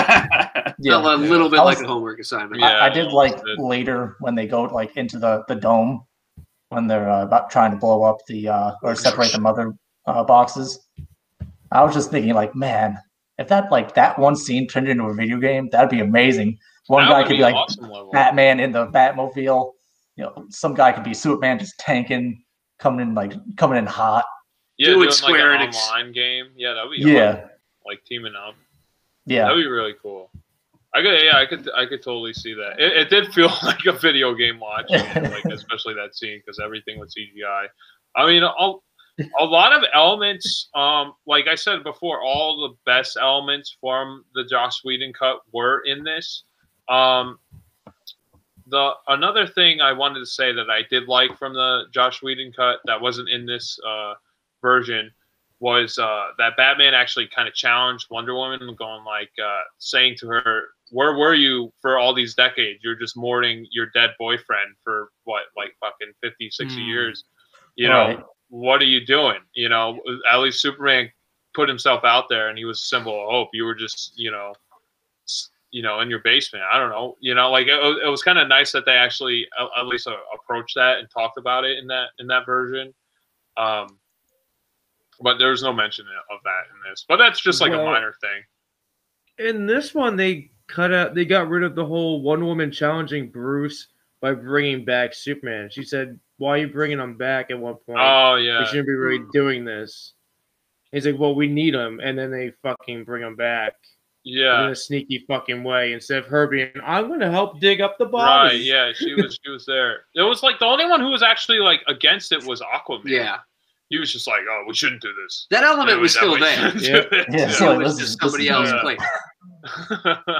Yeah, Felt a little bit I like was- a homework assignment. Yeah. I, I did like it- later when they go like into the the dome when they're uh, about trying to blow up the uh, or separate the mother uh, boxes. I was just thinking like, man, if that like that one scene turned into a video game, that'd be amazing. One that guy would could be like awesome level. Batman in the Batmobile. You know, some guy could be Superman just tanking, coming in like coming in hot. Yeah, Do it doing Square like an Enix. online game. Yeah, that'd be Yeah, awesome. Like teaming up. yeah. That'd be really cool. I could, yeah, I could, I could totally see that. It, it did feel like a video game watching it, like especially that scene because everything was C G I. I mean, a, a lot of elements, um, like I said before, all the best elements from the Joss Whedon cut were in this. Um, the another thing I wanted to say that I did like from the Joss Whedon cut that wasn't in this uh, version was uh, that Batman actually kind of challenged Wonder Woman, going like uh, saying to her, "Where were you for all these decades? You're just mourning your dead boyfriend for what, like fucking fifty, sixty Hmm. years. You know, Right. what are you doing? You know, at least Superman put himself out there and he was a symbol of hope. You were just, you know, s- you know, in your basement. I don't know. You know, like it, was- it was kind of nice that they actually uh, at least uh, approached that and talked about it in that in that version. Um, but there was no mention of that in this. But that's just like Well- a minor thing. In this one, they cut out. They got rid of the whole Wonder Woman challenging Bruce by bringing back Superman. She said, "Why are you bringing him back?" At one point, Oh we yeah, shouldn't be really doing this. He's like, "Well, we need him," and then they fucking bring him back in yeah, a sneaky fucking way. Instead of her being, "I'm going to help dig up the body." right, yeah. She was she was there. It was like the only one who was actually like against it was Aquaman. Yeah, He was just like, "Oh, we shouldn't do this." that element We was still definitely there. shouldn't do Yeah. this. Yeah, It so like, was this is- just somebody this is- else yeah. playing.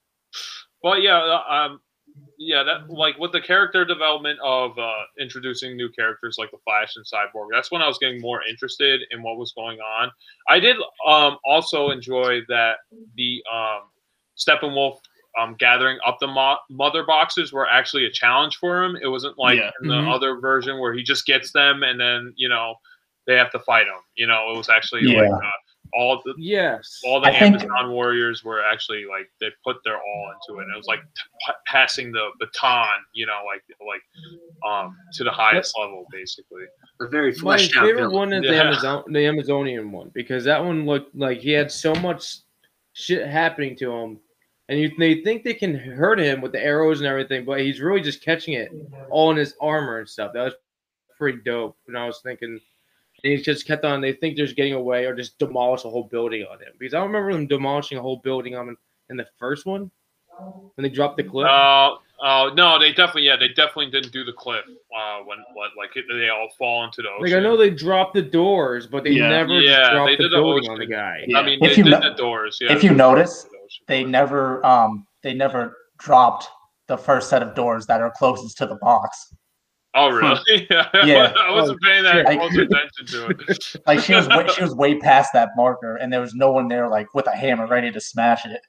Well, yeah, uh, um, yeah, that like with the character development of uh, introducing new characters like the Flash and Cyborg. That's when I was getting more interested in what was going on. I did um, also enjoy that the um, Steppenwolf um, gathering up the mo- mother boxes were actually a challenge for him. It wasn't like Yeah. in the Mhm. other version where he just gets them and then you know they have to fight him. You know, it was actually Yeah. like uh, all the Yes. all the I think- Amazon warriors were actually like they put their all into it. And it was like p- passing the baton, you know, like like um to the highest level, basically. A very My fleshed out favorite villain. one is the Yeah. Amazon, the Amazonian one, because that one looked like he had so much shit happening to him, and you they think they can hurt him with the arrows and everything, but he's really just catching it all in his armor and stuff. That was pretty dope. And I was thinking, and he just kept on. They think they're just getting away or just demolish a whole building on him, because I don't remember them demolishing a whole building on him in the first one when they dropped the cliff. Uh, uh, no, they definitely, yeah, they definitely didn't do the cliff uh, when, when like it, they all fall into the ocean. Like I know they dropped the doors, but they Yeah. never Yeah, dropped they the did the building ocean. on the guy. Yeah. I mean, If they you did no- the doors. Yeah, if you they- notice, the ocean. they never um they never dropped the first set of doors that are closest to the box. Oh, really? yeah, Yeah. I wasn't paying that Like- close attention to it. Like she was way, she was way past that marker, and there was no one there like with a hammer ready to smash it.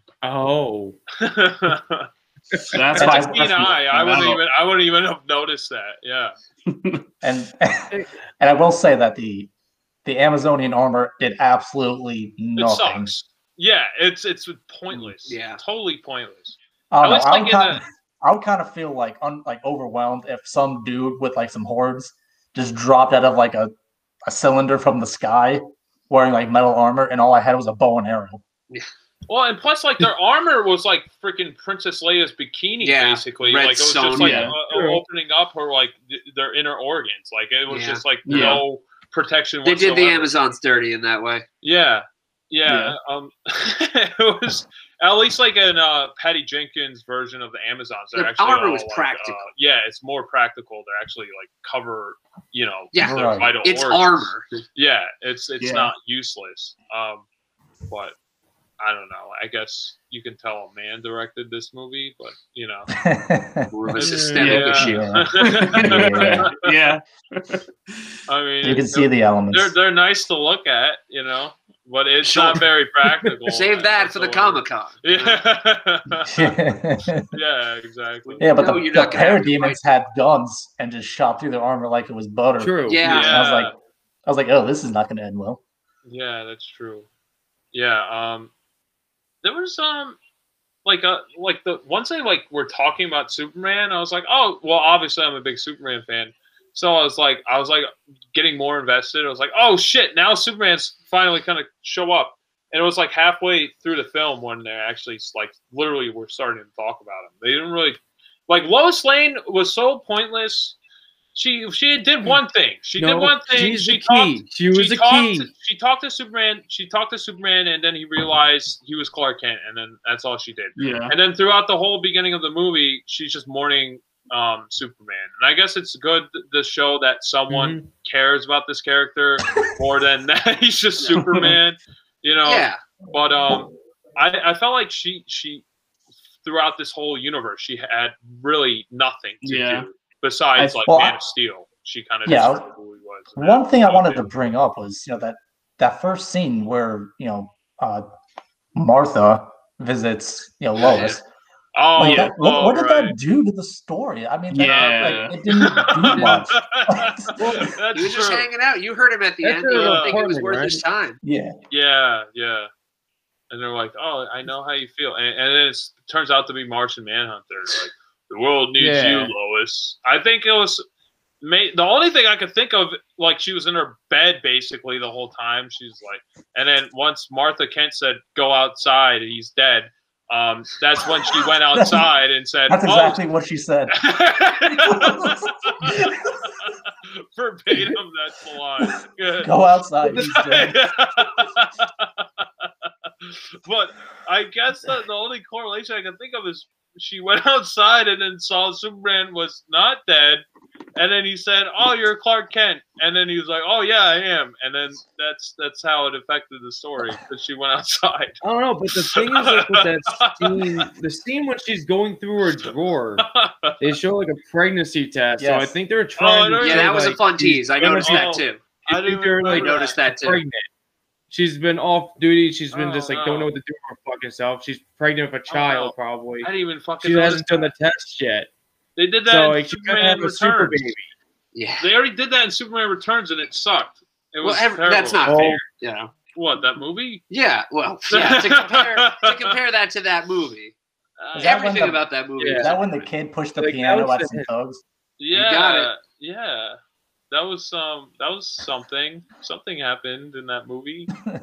Oh, Mhm. That's And why I- That's a keen eye. I wouldn't even. I wouldn't even have noticed that. Yeah. And and I will say that the the Amazonian armor did absolutely It nothing. sucks. Yeah, it's it's pointless. Yeah. Totally pointless. I don't At least, know. I like, would in kind of, I would kind of feel like un, like overwhelmed if some dude with like some hordes just dropped out of like a, a cylinder from the sky wearing like metal armor, and all I had was a bow and arrow. Well, and plus, like their armor was like freaking Princess Leia's bikini, Yeah, basically. red Like it was sewn, just like yeah. uh, uh, opening up her like th- their inner organs. Like it was Yeah. just like Yeah. no protection They whatsoever. did the Amazons dirty in that way. Yeah, yeah. Um, it was at least like in uh, Patty Jenkins' version of the Amazons. They're The actually armor all, was like, practical. Uh, yeah, it's more practical. They're actually like cover, you know, Yeah. their Right. vital It's organs. armor. Yeah, it's it's Yeah. not useless. Um, but I don't know. I guess you can tell a man directed this movie, but you know. More of a It's- systemic Yeah. issue. Yeah. yeah. I mean, You can see the elements. they're they're nice to look at, you know. but it's Sure. not very practical. Save that for the whatsoever. Comic Con. Yeah. yeah, exactly. Yeah, but No, the, you're the not gonna have to parademons had guns and just shot through their armor like it was butter. True. Yeah. And I was like, I was like, oh, this is not going to end well. Yeah, that's true. Yeah, um, there was um, like uh, like the once they like were talking about Superman, I was like, oh, well, obviously I'm a big Superman fan, so I was like, I was like getting more invested. I was like, oh shit, now Superman's finally kind of show up, and it was like halfway through the film when they actually like literally were starting to talk about him. They didn't really like Lois Lane was so pointless. She she did one thing. She No, did one thing. she's She the key. talked. She was she the talked key. To, she talked to Superman. She talked to Superman, and then he realized he was Clark Kent, and then that's all she did. Yeah. And then throughout the whole beginning of the movie, she's just mourning um, Superman. And I guess it's good to show that someone Mhm. cares about this character more than that. He's just Superman, you know. Yeah. But um, I I felt like she she throughout this whole universe, she had really nothing to Yeah. do besides I- like well, Man I- of Steel. She kind of Yeah, just knew who he was. One thing I wanted to bring up was, you know, that that first scene where, you know, uh, Martha visits, you know, Yeah, yeah. Lois. Oh Like, yeah. that- what, oh, what did right. that do to the story? I mean, that, Yeah. like, it didn't do much. That's He was just true. hanging out. You heard him at the That's end. her You didn't think it was apartment, worth right? his time. Yeah. Yeah, yeah. And they're like, "Oh, I know how you feel," and, and then it turns out to be Martian Manhunter. Like, the world needs Yeah. you, Lois. I think it was. Made, the only thing I could think of, like, she was in her bed basically the whole time. She's like, and then once Martha Kent said, "Go outside, he's dead." Um, that's when she went outside and said, That's "Oh." exactly what she said. Verbatim, that's the line. Good. Go outside. He's dead. But I guess the, the only correlation I can think of is she went outside and then saw Superman was not dead, and then he said, "Oh, you're Clark Kent," and then he was like, "Oh yeah, I am," and then that's that's how it affected the story because she went outside. I don't know, but the thing is, like, with that scene, the scene when she's going through her drawer, they show like a pregnancy test. So I Yes. think they're trying. I to know. Yeah, show, that was a like, fun she's tease. I gonna noticed be- that Oh. too. I I didn't think they're even like I remember noticed that too. pregnant. She's been off duty. She's been Oh, just like no. don't know what to do with her fucking self. She's pregnant with a child, no. probably. I didn't even fucking. She notice hasn't done the that. test yet. They did that So in like she's gonna Superman have a super Returns. baby. Yeah. They already did that in Superman Returns, and it sucked. It was Well, every, terrible. that's not Oh. fair. You know. What, that movie? Yeah. Well, yeah. To compare to compare that to that movie, Uh, Is that when everything the- about that movie. Yeah. Is was that when the different. kid pushed the Like, piano that at was some the- thugs? yeah, got it. yeah. That was um, that was something. Something happened in that movie.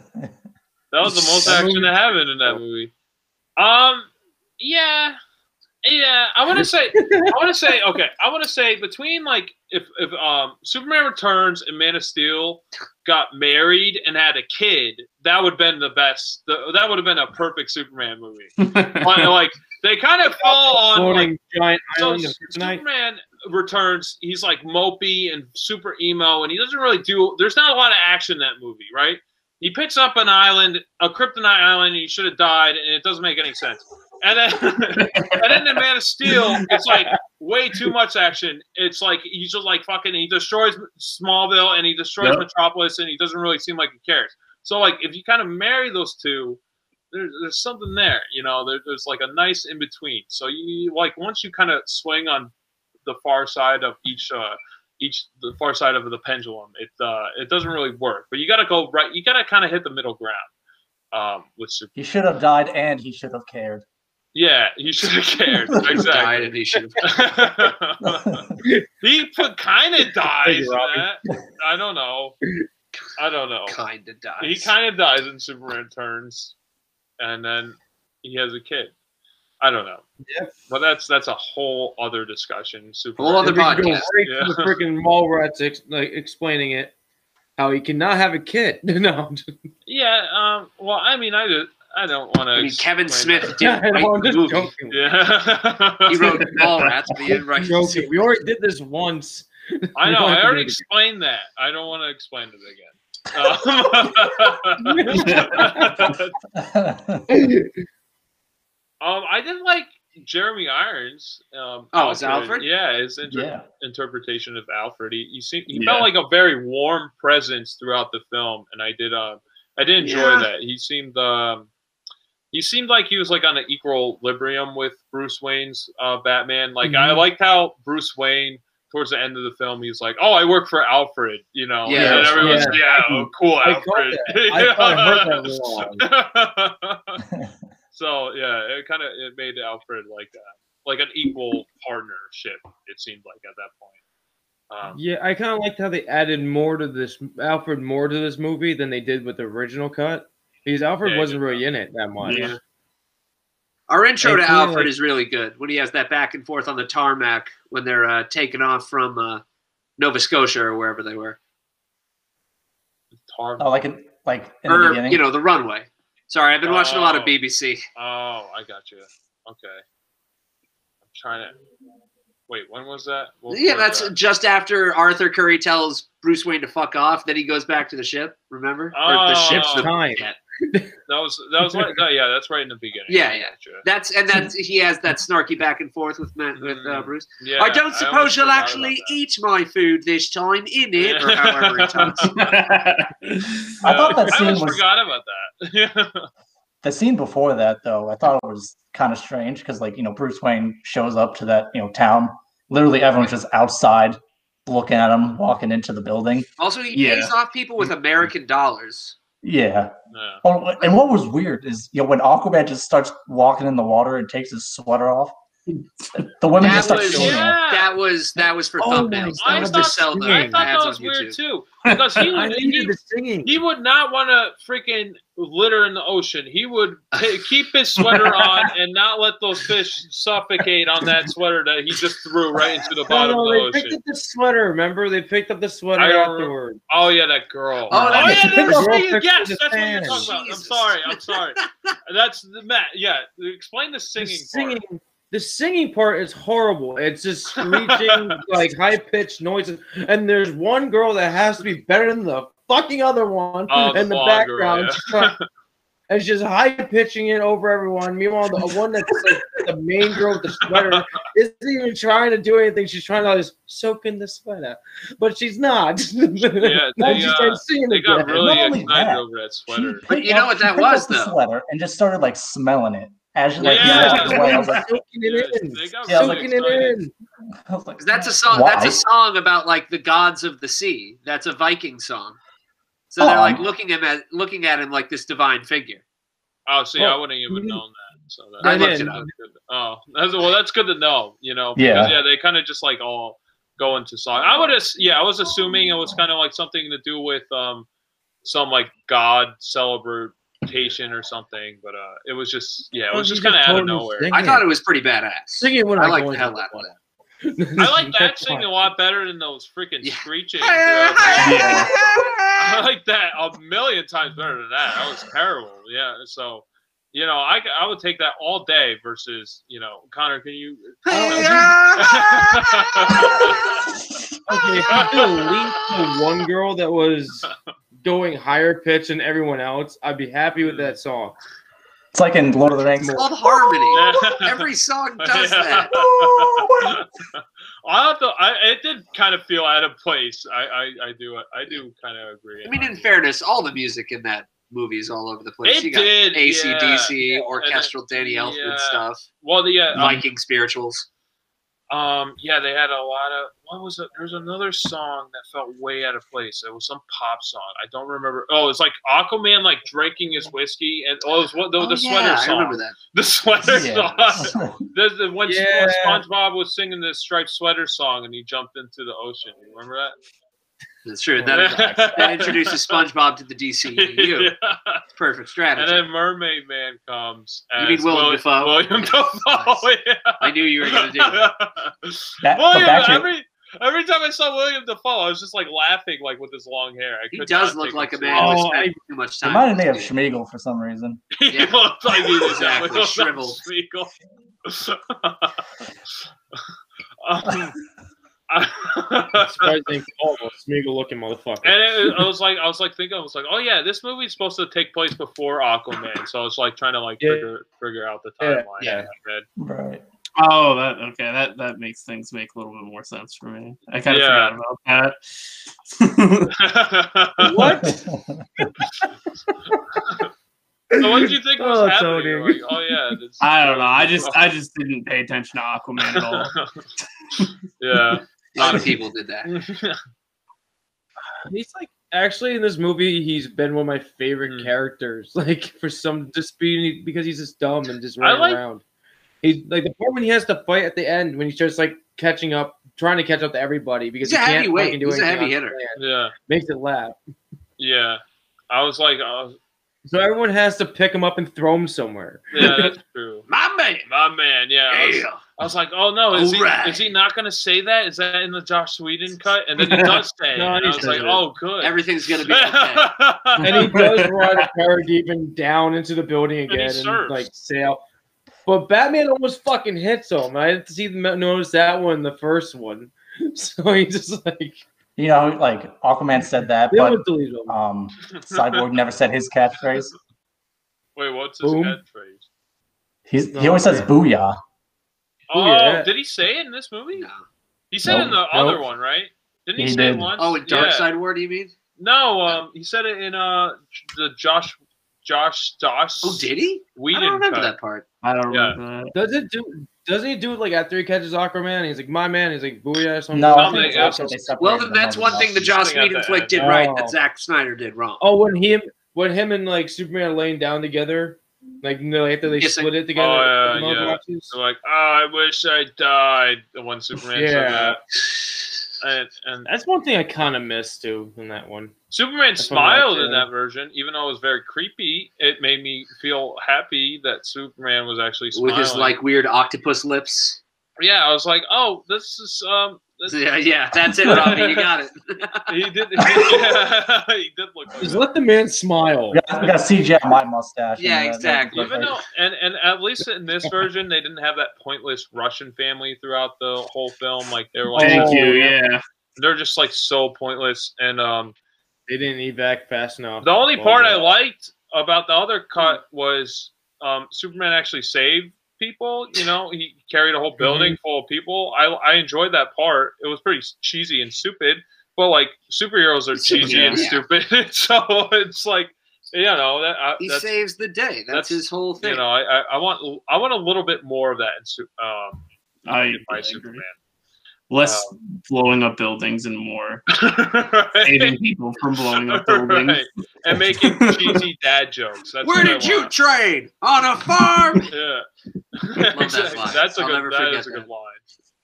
That was the most That action movie- that happened in that movie. Um, yeah, yeah. I want to say, I want to say, okay. I want to say between like if if um Superman Returns and Man of Steel got married and had a kid, that would have been the best. The, that would have been a perfect Superman movie. But like they kind of fall on like. Floating giant So island of kryptonite. Superman Returns, he's like mopey and super emo, and he doesn't really do. There's not a lot of action in that movie, right? He picks up an island, a kryptonite island, and he should have died, and it doesn't make any sense. And then, and then in Man of Steel, it's like way too much action. It's like he's just like fucking. He destroys Smallville and he destroys Yep. Metropolis, and he doesn't really seem like he cares. So like, if you kind of marry those two, there's there's something there. You know, there, there's like a nice in between. So you like once you kind of swing on the far side of each uh each the far side of the pendulum, it uh it doesn't really work. But you got to go right. You got to kind of hit the middle ground. Um, with Super. He should have died and he should have cared. Yeah, he should have cared. Died Exactly. and he should have. He put kind of dies. you, in Robbie. that. I don't know. I don't know. Kind of died. He kind of dies in Superman Returns, and then he has a kid. I don't know. Yep. But that's that's a whole other discussion. Superman. Whole other And we can go podcast. right Yeah. to the freaking Mallrats ex- like explaining it, how he cannot have a kid. No, I'm just- Yeah. Um. Well, I mean, I did. I don't want to. I mean, Kevin Smith I didn't write know, I'm the just movie. joking. Yeah. He wrote Mallrats, but he didn't write I'm the joking. sequel. We already did this once. I We know. don't I have to already make it- explained that. I don't want to explain it again. Um, I did like Jeremy Irons. Um, Oh, it's Alfred? Yeah, his inter- Yeah. interpretation of Alfred. He he, seemed, he Yeah. felt like a very warm presence throughout the film, and I did. Uh, I did enjoy Yeah. that. He seemed um, he seemed like he was like on an equilibrium with Bruce Wayne's uh, Batman. Like I Mhm. liked how Bruce Wayne towards the end of the film, he's like, "Oh, I work for Alfred," you know. Yeah, and everyone's yeah. yeah, oh, cool, I got Alfred. that. I thought I heard that wrong. So yeah, it kind of it made Alfred like a, like an equal partnership. It seemed like at that point. Um, Yeah, I kind of liked how they added more to this Alfred more to this movie than they did with the original cut. Because Alfred Yeah, wasn't yeah. really in it that much. Yeah. Our intro And to to me, Alfred like- is really good when he has that back and forth on the tarmac when they're uh, taking off from uh, Nova Scotia or wherever they were, Tar- Oh, like in like in the or beginning. you know, the runway. Sorry, I've been watching a lot of Oh. B B C. Oh, I got you. Okay. I'm trying to. Wait, when was that? What Yeah, was that's that? just after Arthur Curry tells Bruce Wayne to fuck off. Then he goes back to the ship. Remember? Or the Oh. ship's the Time. yeah. That was that was like no, yeah, that's right in the beginning. Yeah, I yeah. gotcha. That's and that's he has that snarky back and forth with Matt, with uh, Mm. Bruce. Yeah, I don't almost suppose you'll forgot actually about that. eat my food this time, in it, or however he talks. I thought that I scene almost was- forgot about that. Yeah. The scene before that, though, I thought it was kind of strange because, like, you know, Bruce Wayne shows up to that, you know, town. Literally, everyone's just outside looking at him, walking into the building. Also, he Yeah. pays off people with American dollars. Yeah. Yeah. Oh, and what was weird is, you know, when Aquaman just starts walking in the water and takes his sweater off, the women That just start was showing him. yeah. that was that was for Oh my thumbnails. God, That was I to thought- sell the I I thought ads that was on weird YouTube. too because he I would needed he, the singing. he would not want to freaking litter in the ocean. He would t- keep his sweater on and not let those fish suffocate on that sweater that he just threw right into the No, bottom no, of they the picked ocean. up the sweater. Remember, they picked up the sweater I don't afterward. Oh yeah, that girl. Oh, that- yeah, the that's girl the- fixed yes, the that's what you're fan. talking about. I'm Jesus. sorry, I'm sorry. That's the Matt. Yeah, explain the The singing. singing, part. the singing part is horrible. It's just screeching, like high pitched noises. And there's one girl that has to be better than the fucking other one Oh, the in the blonde girl, background. yeah. She's trying- and she's high pitching it over everyone. Meanwhile, the one that's like the main girl with the sweater isn't even trying to do anything. She's trying to just soak in the sweater, but she's not. Yeah, Now they, she uh, starts singing They got again. really Not only excited that, over that She sweater. picked But you know up- what she that picked was, up the though? sweater and just started like smelling it as she like Yeah. walked away. I was like, soaking it Yeah, in. they got Yeah, I was Soaking really it excited. in. I was like, 'Cause that's a song. Why? That's a song about like the gods of the sea. That's a Viking song. So they're Oh. like looking at him, looking at him like this divine figure. Oh, see, Well, I wouldn't even you- known that. So that, I that's looked it good. up. Oh, that's, well, that's good to know. You know, Yeah. because, yeah, they kind of just like all go into song. I would, ass- yeah, I was assuming it was kind of like something to do with um some like God celebration or something, but uh, it was just yeah, it was You just kind of out of totally nowhere. sing I thought it. it was pretty badass. Sing it when I I like go the into hell out of that. I like that That's singing a fine. lot better than those freaking Yeah. screeching. throughout the- Yeah. I like that a million times better than that. That was terrible. Yeah. So, you know, I, I would take that all day versus, you know, Connor, can you? Okay, if you delete the one girl that was going higher pitch than everyone else, I'd be happy with that song. it's like in Lord of the Rings. It's called harmony. Yeah. Every song does that. I have to, I, it did kind of feel out of place. I, I, I do, I do kind of agree. I mean, in fairness, all the music in that movie is all over the place. It you got did, A C D C, yeah. orchestral Danny Elfman yeah. stuff, well, the uh, um, Viking spirituals. Um, yeah, they had a lot of what was it? There's another song that felt way out of place. It was some pop song. I don't remember. Oh, it's like Aquaman like drinking his whiskey, and oh, it was what the, Oh, the yeah, sweater I song. remember that. The sweater Yeah. song. There's the when Yeah. SpongeBob was singing the striped sweater song, and he jumped into the ocean. You remember that? That's true. That, that introduces SpongeBob to the D C U. Yeah. Perfect And strategy. then Mermaid Man comes. You mean as Willem Will- Dafoe? William Dafoe. Nice. Yeah. I knew you were going to do that. That- but William, back to- every every time I saw William Dafoe, I was just like laughing, like with his long hair. I He could does not look take like a him man who Oh, spent too much time. Reminded me of with his Schmeagol for some reason. he Yeah. looked like he was Exactly, definitely shriveled. Spiegel. um, Surprised they called him a Smeagol looking motherfucker. And it, I was like, I was like thinking, I was like, oh yeah, this movie's supposed to take place before Aquaman, so I was like trying to like Yeah. figure figure out the Yeah, timeline. yeah. in my head. Right. Oh, that okay. That that makes things make a little bit more sense for me. I kind of Yeah. forgot about that. What? So what did you think was Oh, happening? Tony. Like, oh yeah, this- I don't know. I just I just didn't pay attention to Aquaman at all. yeah. A lot of people did that. He's like actually in this movie, he's been one of my favorite Mm. characters. Like for some just being because he's just dumb and just I running like- around. He's like the part when he has to fight at the end when he's just like catching up, trying to catch up to everybody because He's he a can't heavyweight. fucking do He's a anything heavy on hitter. command. Yeah. Makes it laugh. Yeah. I was like, uh, So everyone has to pick him up and throw him somewhere. yeah, that's true. My man. My man, yeah. I was, Yeah. I was like, oh no, is Alright. he is he not going to say that? Is that in the Josh Sweden cut? And then he does say it. No, And he I was says like, it. oh, good. Everything's gonna be okay. And he does ride a parademon down into the building And he again and, surfs. like sail. But Batman almost fucking hits him. I didn't see notice that one in the first one. So he just like You know, like Aquaman said that, they but would delete him. um, Cyborg never said his catchphrase. Wait, what's his Boom. catchphrase? He's No, he always says okay. "booyah." Oh, yeah. did he say it in this movie? No. He said it in the Nope. other Nope. one, right? Didn't he, He say it did. once? Oh, in Dark Yeah. Side War, do you mean? No, um, he said it in uh the Josh Josh Josh Oh, did he? I Whedon don't remember cut. that part. I don't Yeah. remember that. Does it do? Doesn't he do it like after he catches Aquaman? He's like, "My man." He's like, "Booyah!" Or something. No, I Something think it's else. after they separated Well, then them that's on one the thing the mountain. Joss Something at Whedon the flick end. did right Oh. that Zack Snyder did wrong. Oh, when him, when him and like Superman are laying down together, like you know, after they Yes, I- split it together. Oh, the yeah, yeah. Mountain They're like, oh, I wish I died. The one Superman said Yeah. that. And, and That's one thing I kind of missed too in that one. Superman That's what I'm smiled in saying. that version, even though it was very creepy. It made me feel happy that Superman was actually smiling. With his like weird octopus lips. yeah, I was like, oh, this is um, this, Yeah, yeah, that's it, Robbie. You got it. he did, yeah, he did look like Just that. let the man smile. We got, we got C G I my mustache. Yeah, and, uh, exactly. Even though, and and at least in this version, they didn't have that pointless Russian family throughout the whole film. Like they were like, Thank Oh, you. yeah. Yeah. they're just like so pointless. And um, They didn't evac fast enough. the only Well, part I yeah. liked about the other cut was um, Superman actually saved people. You know, he carried a whole building full of people. I I enjoyed that part. It was pretty cheesy and stupid, but like superheroes are cheesy Superman, and yeah. stupid. So it's like, you know, that I, He that's saves the day. That's, that's- his whole thing. you know, I, I I want I want a little bit more of that in Su- um I, in my I Superman. agree. Less blowing up buildings and more saving people from blowing up buildings. Right. And making cheesy dad jokes. That's Where what I did you want. train? On a farm? Yeah, that Exactly. line. That's a I'll good. never That forget is a that. good line.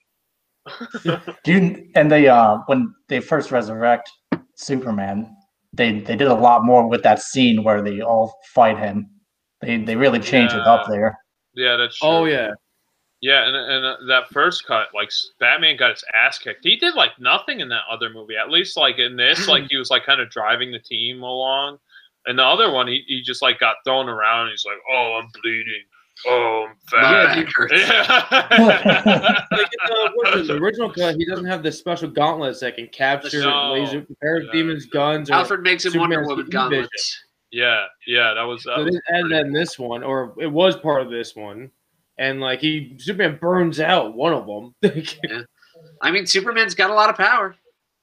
Do you, and they uh when they first resurrect Superman, they they did a lot more with that scene where they all fight him. They they really changed it up Yeah. there. Yeah, that's true. Oh yeah. Yeah, and and uh, that first cut, like Batman got his ass kicked. He did like nothing in that other movie. At least like in this, like he was like kind of driving the team along. And the other one, he, he just like got thrown around. And he's like, "Oh, I'm bleeding. Oh, I'm My fat." back hurts. Yeah. Like in the, what is it, the original cut, he doesn't have the special gauntlets that can capture No. laser Yeah. demons, guns. Or, Alfred makes him Wonder Superman's Woman heat gauntlets. yeah, yeah, that was. That So was they added that in this one, or it was part of this one, and like he Superman burns out one of them. I mean, Superman's got a lot of power.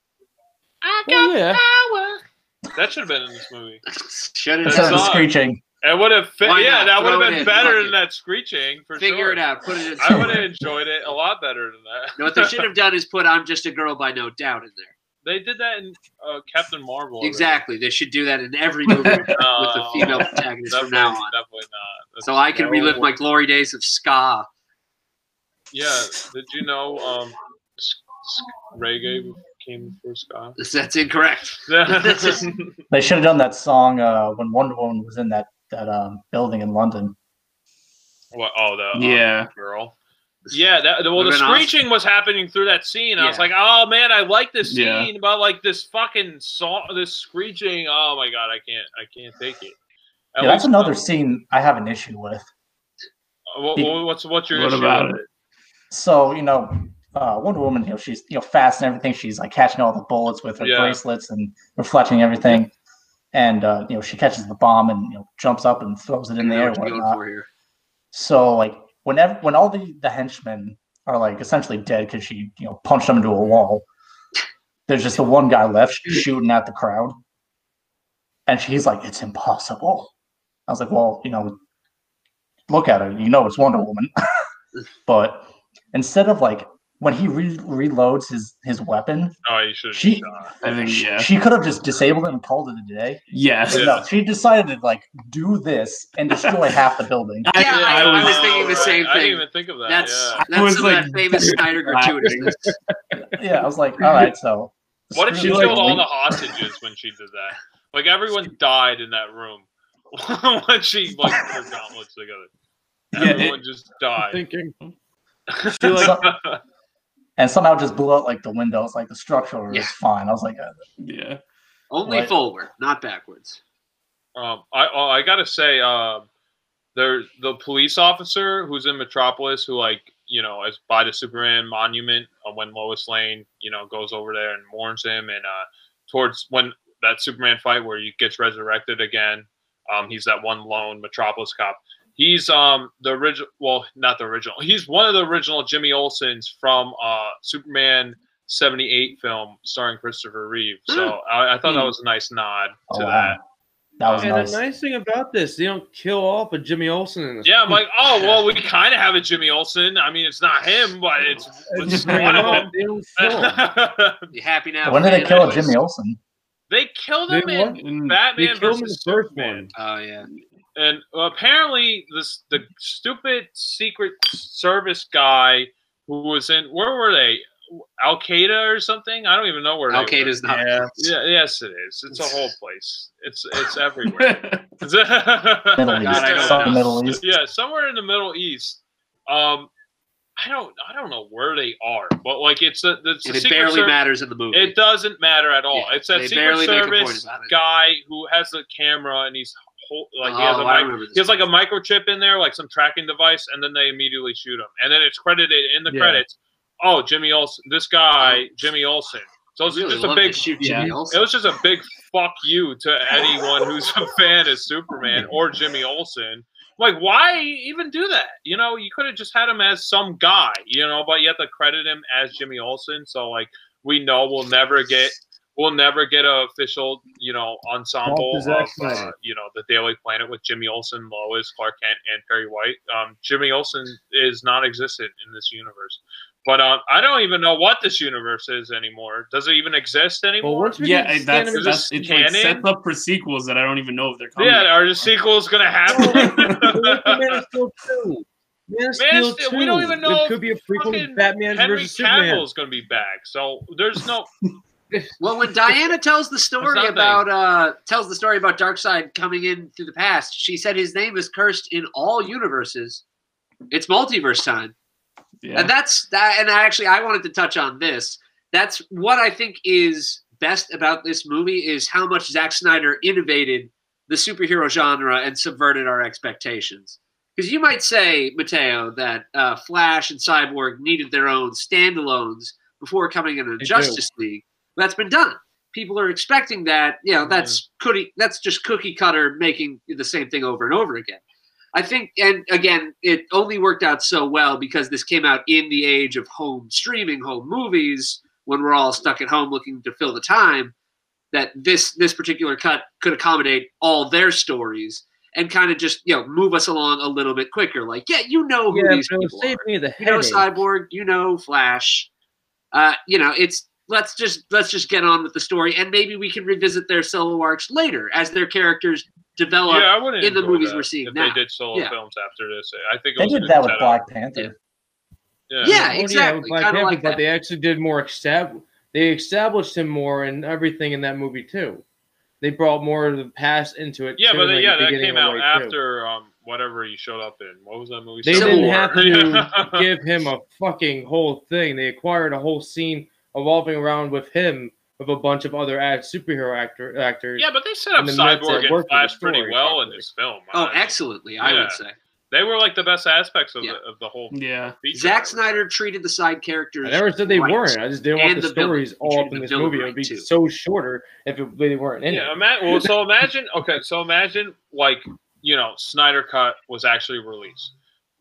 I Well, yeah. power. That should have been in this movie. Should That's Instead of the all. screeching. It would have fit. Why Yeah, not? that would Throw have it been in. better Fuck than it. that screeching for Figure sure. it out. Put it in. I would have enjoyed it a lot better than that. No, what they should have done is put "I'm just a girl by no doubt" in there. They did that in uh, Captain Marvel. already. Exactly. They should do that in every movie with a No, female protagonist from definitely- now on. Definitely not. That's So I can no- relive my glory days of ska. Yeah. Did you know um, s- s- reggae came before ska? That's incorrect. They should have done that song uh, when Wonder Woman was in that that um, building in London. What? Oh, the um, Yeah. girl. Yeah, that well, the Would've been awesome. screeching was happening through that scene. I was Yeah. like, "Oh man, I like this Yeah. scene, but like this fucking song, this screeching. Oh my god, I can't, I can't take it." At Yeah, that's least- another scene I have an issue with. Uh, what, what- what's what's your What issue about with it? So you know, uh, Wonder Woman, you know, she's you know fast and everything. She's like catching all the bullets with her Yeah. bracelets and reflecting everything. And uh, you know, she catches the bomb and you know jumps up and throws it in the I know air. what you're going whatnot. for here. So like whenever when all the, the henchmen are like essentially dead because she you know punched them into a wall, there's just the one guy left shooting at the crowd, and she's like, "It's impossible." I was like, "Well, you know, look at her. You know, it's Wonder Woman." But instead of like when he re- reloads his his weapon, Oh, you should. she I think she, yeah. she could have just disabled it and called it a day. Yes. But no, she decided to like do this and destroy half the building. I, Yeah, I- I was thinking the same I didn't thing. even think of that. That's yeah. that's was some of like- that famous Snyder gratuitousness. Yeah, I was like, all right, so What if she screw killed it. all the hostages when she did that? Like everyone died in that room when she like put her gauntlets together. Yeah, Everyone just died. Thinking. She, like, So- and somehow just blew out like the windows, like the structure was Yeah. fine. I was like, uh, yeah. Only Right. forward, not backwards. um, I oh, I gotta say, uh, there the police officer who's in Metropolis, who like you know is by the Superman monument uh, when Lois Lane you know goes over there and mourns him, and uh, towards when that Superman fight where he gets resurrected again, um, he's that one lone Metropolis cop. He's um the original, well, not the original. He's one of the original Jimmy Olsens from uh Superman seventy-eight film starring Christopher Reeve. So I, I thought that was a nice nod oh, to wow. that. That was And nice. the nice thing about this, they don't kill off a Jimmy Olsen in this. Yeah, I'm like, oh well, we kind of have a Jimmy Olsen. I mean, it's not him, but it's, it's Just bring one him of up, them. they don't kill him. You happy now? When did they man? kill Anyways. Jimmy Olsen? They killed They him in what? And They Batman killed him in the versus first Superman. one. Oh yeah. And apparently, this the stupid Secret Service guy who was in, where were they? Al Qaeda or something? I don't even know where Al they were. Qaeda's not. Yeah. Yeah, yes, it is. It's a whole place. It's it's everywhere. Middle God, East. I don't Some know. Middle East. Yeah, somewhere in the Middle East. Um, I don't I don't know where they are, but like it's a it's And a it Secret barely Service. matters in the movie. It doesn't matter at all. Yeah, it's that they Secret barely make a point Service about it. guy who has a camera and he's whole, like he has Oh, a I mic- remember this he has like a one. microchip in there, like some tracking device, and then they immediately shoot him, and then it's credited in the Yeah. credits. Oh, Jimmy Olsen, this guy, Jimmy Olsen. So I it's really just a love big. to shoot Yeah. Jimmy It Olsen. was just a big fuck you to anyone who's a fan of Superman or Jimmy Olsen. Like, why even do that? You know, you could have just had him as some guy, you know, but you have to credit him as Jimmy Olsen. So, like, we know we'll never get, we'll never get an official, you know, ensemble Well, of, Zack uh, Snyder. you know, the Daily Planet with Jimmy Olsen, Lois, Clark Kent, and Perry White. Um, Jimmy Olsen is non-existent in this universe. But um, I don't even know what this universe is anymore. Does it even exist Well, anymore? once we yeah, get I- that's Stan- that's it's like canon? sets up for sequels that I don't even know if they're coming. Yeah, are the sequels going to happen? Man of Steel two. Man of Man of Steel Steel- two. we don't even know It could be a prequel to fucking Batman Henry versus Superman. Cavill's going to be back. So there's no. Well, when Diana tells the story nothing. about uh tells the story about Darkseid coming in through the past, she said his name is cursed in all universes. It's multiverse time. Yeah. And that's that. And actually, I wanted to touch on this. That's what I think is best about this movie is how much Zack Snyder innovated the superhero genre and subverted our expectations. Because you might say, Mateo, that uh, Flash and Cyborg needed their own standalones before coming into They Justice League. But that's been done. People are expecting that. You know, that's cookie. That's just cookie cutter making the same thing over and over again. I think, and again, it only worked out so well because this came out in the age of home streaming, home movies, when we're all stuck at home looking to fill the time, that this this particular cut could accommodate all their stories and kind of just, you know, move us along a little bit quicker. Like, yeah, you know who Yeah, these but it people would save are. me the You know headache. Cyborg, you know Flash. Uh, you know, it's let's just let's just get on with the story, and maybe we can revisit their solo arcs later as their characters develop. Yeah, I wouldn't in the enjoy movies that we're seeing if now. they did solo Yeah. films after this. I think it They was a did good that with setup. Black Panther. Yeah. Yeah. Yeah, Oh, exactly. Black Kind of Panther, like but that. they actually did more estab- They established him more and everything in that movie too. They brought more of the past into it. Yeah, too, but like, yeah, the that beginning came of out Way, too. after um whatever he showed up in. What was that movie? They Civil didn't War. have to give him a fucking whole thing. They acquired a whole scene evolving around with him with a bunch of other act- superhero actor actors. Yeah, but they set up And the Mets Cyborg that and worked with the Flash pretty story well in properly. this film. Oh, I- excellently, I Yeah. would say. They were like the best aspects of Yeah. the of the whole Yeah. feature. I Zack would say. Snyder treated the side characters. I never said they right. weren't. I just didn't want And the, the villain. stories He all treated up in the this villain movie. It right, would be too. so shorter if it, they weren't in Yeah, it. ima- well, so imagine. Okay, so imagine like you know Snyder Cut was actually released.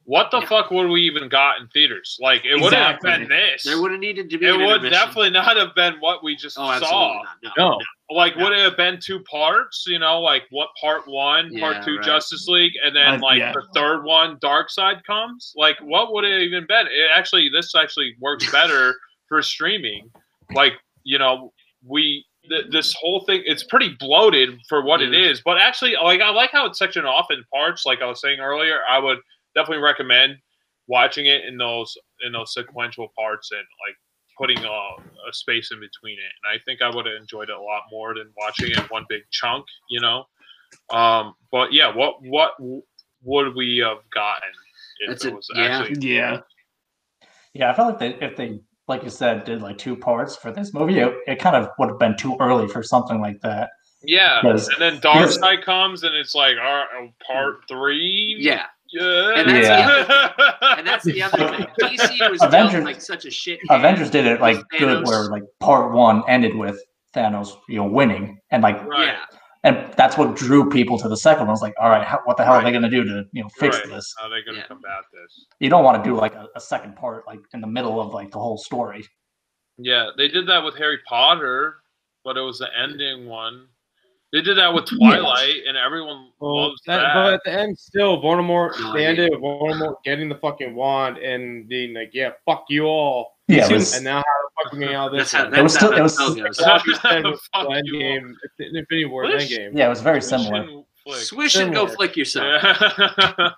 what the Yeah. fuck would we even got in theaters? Like, it wouldn't have Exactly. been this. There would have needed to be It an would intermission. definitely not have been what we just Oh, saw. absolutely not. No. No. Like, No. would it have been two parts? You know, like what part one, Yeah, part two, right. Justice League, and then I- like yeah. the third one, Dark Side comes. Like, what would it even been? It actually, this actually works better for streaming. Like, you know, we th- this whole thing, it's pretty bloated for what it Mm. is, but actually, like, I like how it's sectioned off in parts. Like I was saying earlier, I would definitely recommend watching it in those in those sequential parts and like putting a, a space in between it. And I think I would have enjoyed it a lot more than watching it in one big chunk, you know. Um, but yeah, what what w- would we have gotten if That's it a- was yeah. actually Yeah. Yeah, I felt like they, if they, like you said, did like two parts for this movie, it, it kind of would have been too early for something like that. yeah. Because- And then Dark because- Side comes and it's like, all right, part three. Yeah. Yeah. And that's Yeah. And that's the other thing. D C was Avengers- dealt like such a shit. hand. Avengers did it like good, Thanos. where like part one ended with Thanos, you know, winning, and like, Right. Yeah. and that's what drew people to the second one. It's like, all right, how, what the hell are they Right. going to do to you know fix Right. this? How are they going to Yeah. combat this? You don't want to do like a, a second part like in the middle of like the whole story. Yeah, they did that with Harry Potter, but it was the ending one. They did that with Twilight, and everyone Well, loves that, that. but at the end, still, Voldemort, No, they I ended with Voldemort getting the fucking wand and being like, yeah, fuck you all. Yeah, it was, And now how the fuck are we getting out of That's this how, one? that's It was how still- it that was- spell goes. That's what we said with Fuck the you Endgame, Infinity War, What is- Endgame. yeah, it was very We similar. shouldn't flick. Swish and go Similar. flick yourself. Yeah.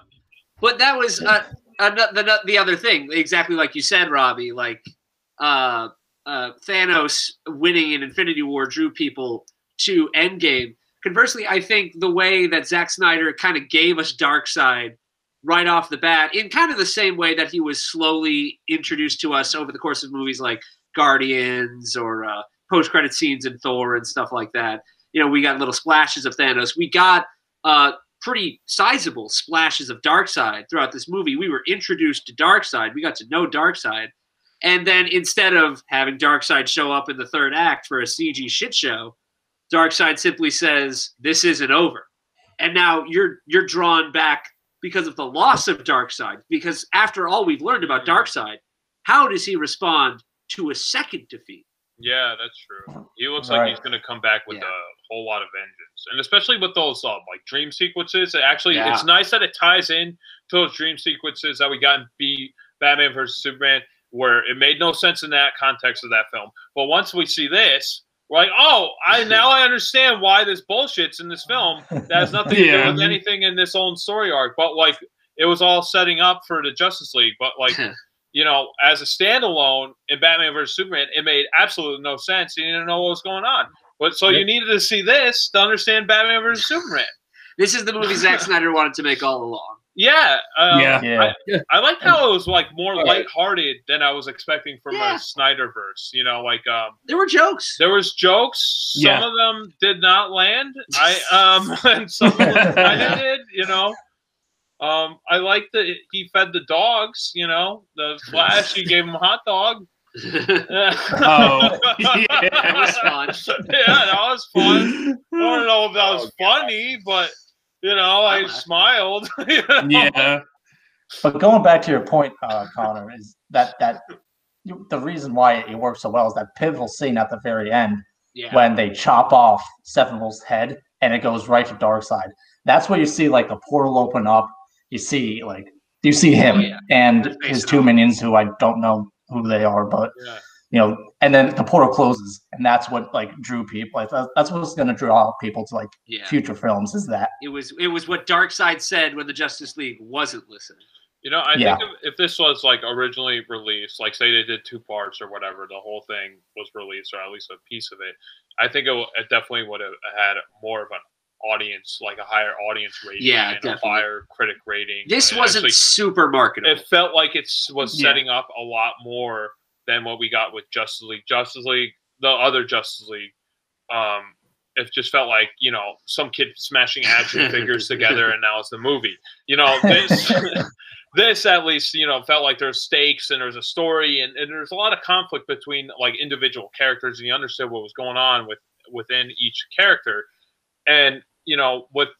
But that was uh, uh, the the other thing, exactly like you said, Robbie. Like uh, uh, Thanos winning in Infinity War drew people to Endgame. Conversely, I think the way that Zack Snyder kind of gave us Darkseid right off the bat, in kind of the same way that he was slowly introduced to us over the course of movies like Guardians or uh, post-credit scenes in Thor and stuff like that. You know, we got little splashes of Thanos. We got uh, pretty sizable splashes of Darkseid throughout this movie. We were introduced to Darkseid. We got to know Darkseid. And then instead of having Darkseid show up in the third act for a C G shit show, Darkseid simply says, "This isn't over." And now you're you're drawn back because of the loss of Darkseid. Because after all we've learned about Darkseid, how does he respond to a second defeat? Yeah, that's true. He looks like Right. he's going to come back with Yeah. a whole lot of vengeance, and especially with those uh, like dream sequences. It actually, Yeah. it's nice that it ties in to those dream sequences that we got in B Batman versus Superman, where it made no sense in that context of that film. But once we see this, we're like, oh, I now I understand why this bullshit's in this film. That has nothing to Yeah. do with anything in this own story arc. But like, it was all setting up for the Justice League. But like. You know, as a standalone in Batman versus Superman, it made absolutely no sense. You didn't know what was going on. But so you needed to see this to understand Batman versus Superman. This is the movie Zack Snyder wanted to make all along. Yeah. Um, Yeah. Yeah, I liked how it was like more Right. lighthearted than I was expecting from Yeah. a Snyderverse. You know, like um, There were jokes. there was jokes. Some Yeah. of them did not land. I um, and some of them kind of did. You know. Um, I like that he fed the dogs. You know, the Flash. He gave him a hot dog. Oh, yeah. That was fun. Yeah, that was fun. I don't know if that was Oh, funny, but you know, I laughed. smiled. you know? Yeah. but going back to your point, uh, Connor, is that that the reason why it works so well is that pivotal scene at the very end Yeah. when they chop off Steppenwolf's head and it goes right to Darkseid. That's where you see like the portal open up. You see like you see him Oh, yeah. and The face his of two him. minions, who I don't know who they are, but Yeah. you know, and then the portal closes, and that's what like drew people. Like that- that's what's going to draw people to like Yeah. future films. Is that It was it was what Darkseid said when the Justice League wasn't listening. You know, I Yeah. think if, if this was like originally released, like say they did two parts or whatever, the whole thing was released, or at least a piece of it, I think it, w- it definitely would have had more of an audience, like a higher audience rating, Yeah, and definitely. a higher critic rating. This And wasn't actually, super marketable. it felt like it was Yeah. setting up a lot more than what we got with Justice League. Justice League, the other Justice League, um, it just felt like, you know, some kid smashing action figures together, and now it's the movie. You know, this this at least, you know, felt like there's stakes and there's a story, and, and there's a lot of conflict between like individual characters, and you understood what was going on with within each character. And you know, with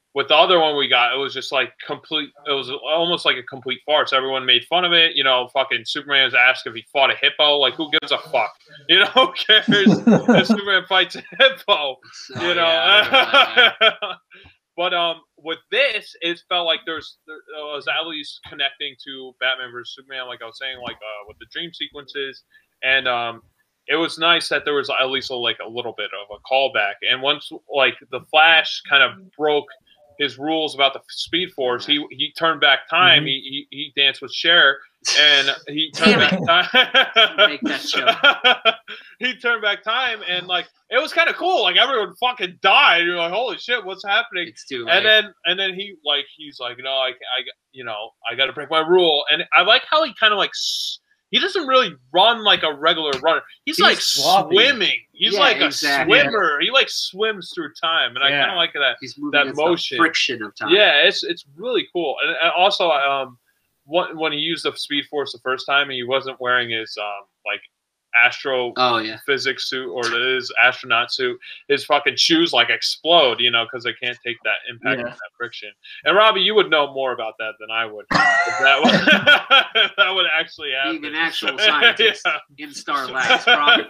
with the other one we got, it was just like complete. It was almost like a complete farce. Everyone made fun of it. You know, fucking Superman was asked if he fought a hippo. Like, who gives a fuck? You know, who cares if Superman fights a hippo? So, You know. yeah, yeah. But um, with this, it felt like there's there was at least connecting to Batman versus Superman, like I was saying, like uh, with the dream sequences, and um, it was nice that there was at least a, like a little bit of a callback. And once like the Flash kind of broke his rules about the Speed Force, he he turned back time. Mm-hmm. He, he he danced with Cher, and he turned back time. Make that show. He turned back time, and like it was kind of cool. Like everyone fucking died. You're like, holy shit, what's happening? It's too late. And then and then he like he's like, no, I I you know I got to break my rule. And I like how he kind of like. He doesn't really run like a regular runner. He's, He's like sloppy. swimming. He's yeah, like a exactly. swimmer. He like swims through time, and yeah. I kind of like that. He's moving that motion, friction of time. Yeah, it's it's really cool. And, and also, um, when when he used the Speed Force the first time, he wasn't wearing his um like astro oh, yeah. physics suit or his astronaut suit. His fucking shoes like explode, you know, because they can't take that impact yeah. of that friction. And Robbie, you would know more about that than I would. that would that would actually happen. Being an actual scientist yeah. in Star Labs, probably.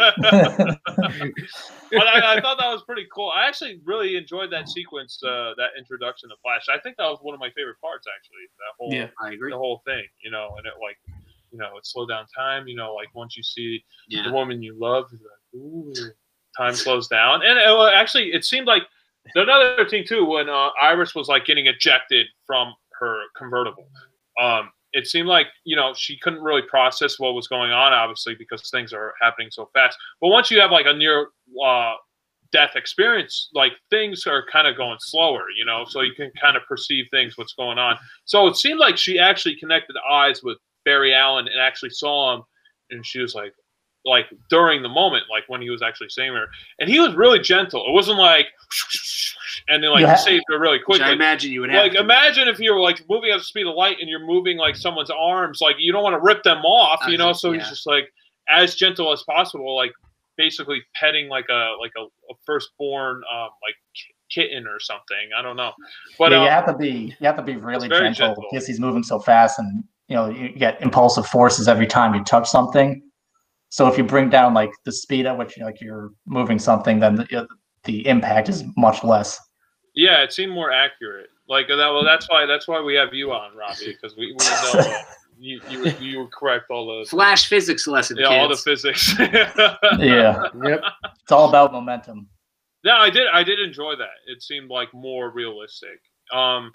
But I, I thought that was pretty cool. I actually really enjoyed that sequence, uh, that introduction to Flash. I think that was one of my favorite parts, actually. That whole, yeah, I agree. The whole thing, you know, and it like. You know, it slowed down time. You know, like once you see yeah. the woman you love, you're like, ooh, time slows down. And it, actually, it seemed like another thing too when uh, Iris was like getting ejected from her convertible. Um, it seemed like you know she couldn't really process what was going on, obviously, because things are happening so fast. But once you have like a near uh, death experience, like things are kind of going slower. You know, so you can kind of perceive things, what's going on. So it seemed like she actually connected eyes with Barry Allen and actually saw him, and she was like, like during the moment, like when he was actually saving her, and he was really gentle. It wasn't like, and then like yeah. saved her really quickly. Which I imagine you would have. Like to. Imagine if you were like moving at the speed of light and you're moving like someone's arms, like you don't want to rip them off, you know. So yeah. he's just like as gentle as possible, like basically petting like a like a, a firstborn um like kitten or something. I don't know, but yeah, um, you have to be you have to be really gentle, gentle because he's moving so fast and. You know, you get impulsive forces every time you touch something. So if you bring down like the speed at which like you're moving something, then the, the impact is much less. Yeah, it seemed more accurate. Like that. Well, that's why that's why we have you on, Robbie, because we, we know uh, you you you would correct all the Flash physics lesson. Yeah, kids. all the physics. yeah, yep. It's all about momentum. Yeah, I did. I did enjoy that. It seemed like more realistic. Um,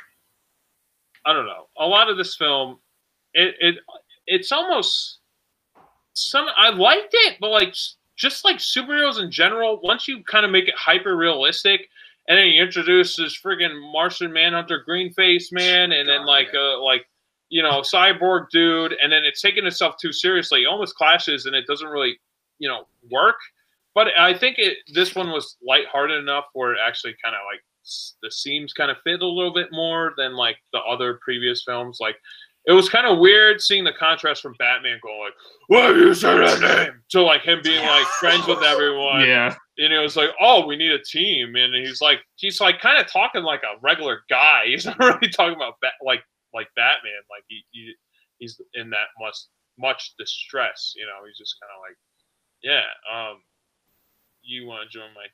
I don't know. A lot of this film. It it it's almost some I liked it, but like just like superheroes in general, once you kind of make it hyper realistic, and then you introduce this friggin' Martian Manhunter green face man, and then like uh like you know cyborg dude, and then it's taking itself too seriously. It almost clashes, and it doesn't really you know work. But I think it this one was lighthearted enough where it actually kind of like the seams kind of fit a little bit more than like the other previous films, like. It was kind of weird seeing the contrast from Batman going like, "Why do you say that name?" to like him being like friends with everyone. Yeah, and it was like, "Oh, we need a team," and he's like, he's like kind of talking like a regular guy. He's not really talking about ba- like like Batman. Like he, he he's in that much much distress. You know, he's just kind of like, "Yeah, um, you want to join my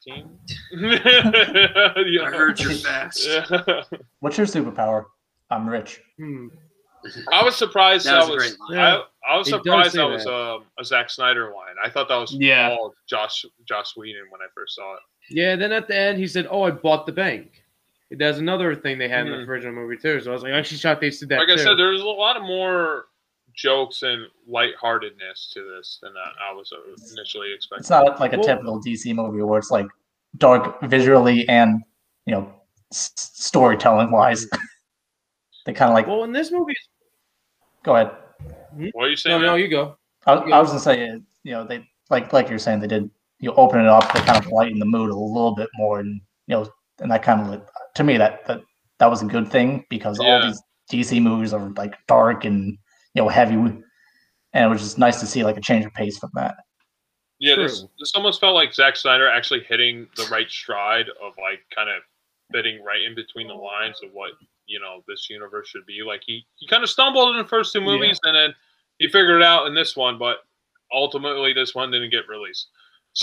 team?" you know? I heard you're fast. Yeah. What's your superpower? I'm rich. Hmm. I was surprised that, that was. was I, I was He surprised that, that. was um, a Zack Snyder line. I thought that was yeah. all Josh Josh Whedon when I first saw it. Yeah. Then at the end, he said, "Oh, I bought the bank." There's another thing they had mm-hmm. in the original movie too. So I was like, I actually shocked they did that. Like too. I said, there's a lot of more jokes and lightheartedness to this than I was initially expecting. It's not like a well, typical D C movie where it's like dark visually and you know s- storytelling wise. They kind of like. Well, in this movie. Go ahead. What are you saying? No, no, you go. I, you go. I was gonna say, you know, they like like you're saying they did. You open it up to kind of lighten the mood a little bit more, and you know, and that kind of to me that that that was a good thing because yeah. all these D C movies are like dark and you know heavy, and it was just nice to see like a change of pace from that. Yeah, this, this almost felt like Zack Snyder actually hitting the right stride of like kind of fitting right in between the lines of what you know this universe should be. Like he he kind of stumbled in the first two movies, yeah. and then he figured it out in this one, but ultimately this one didn't get released. So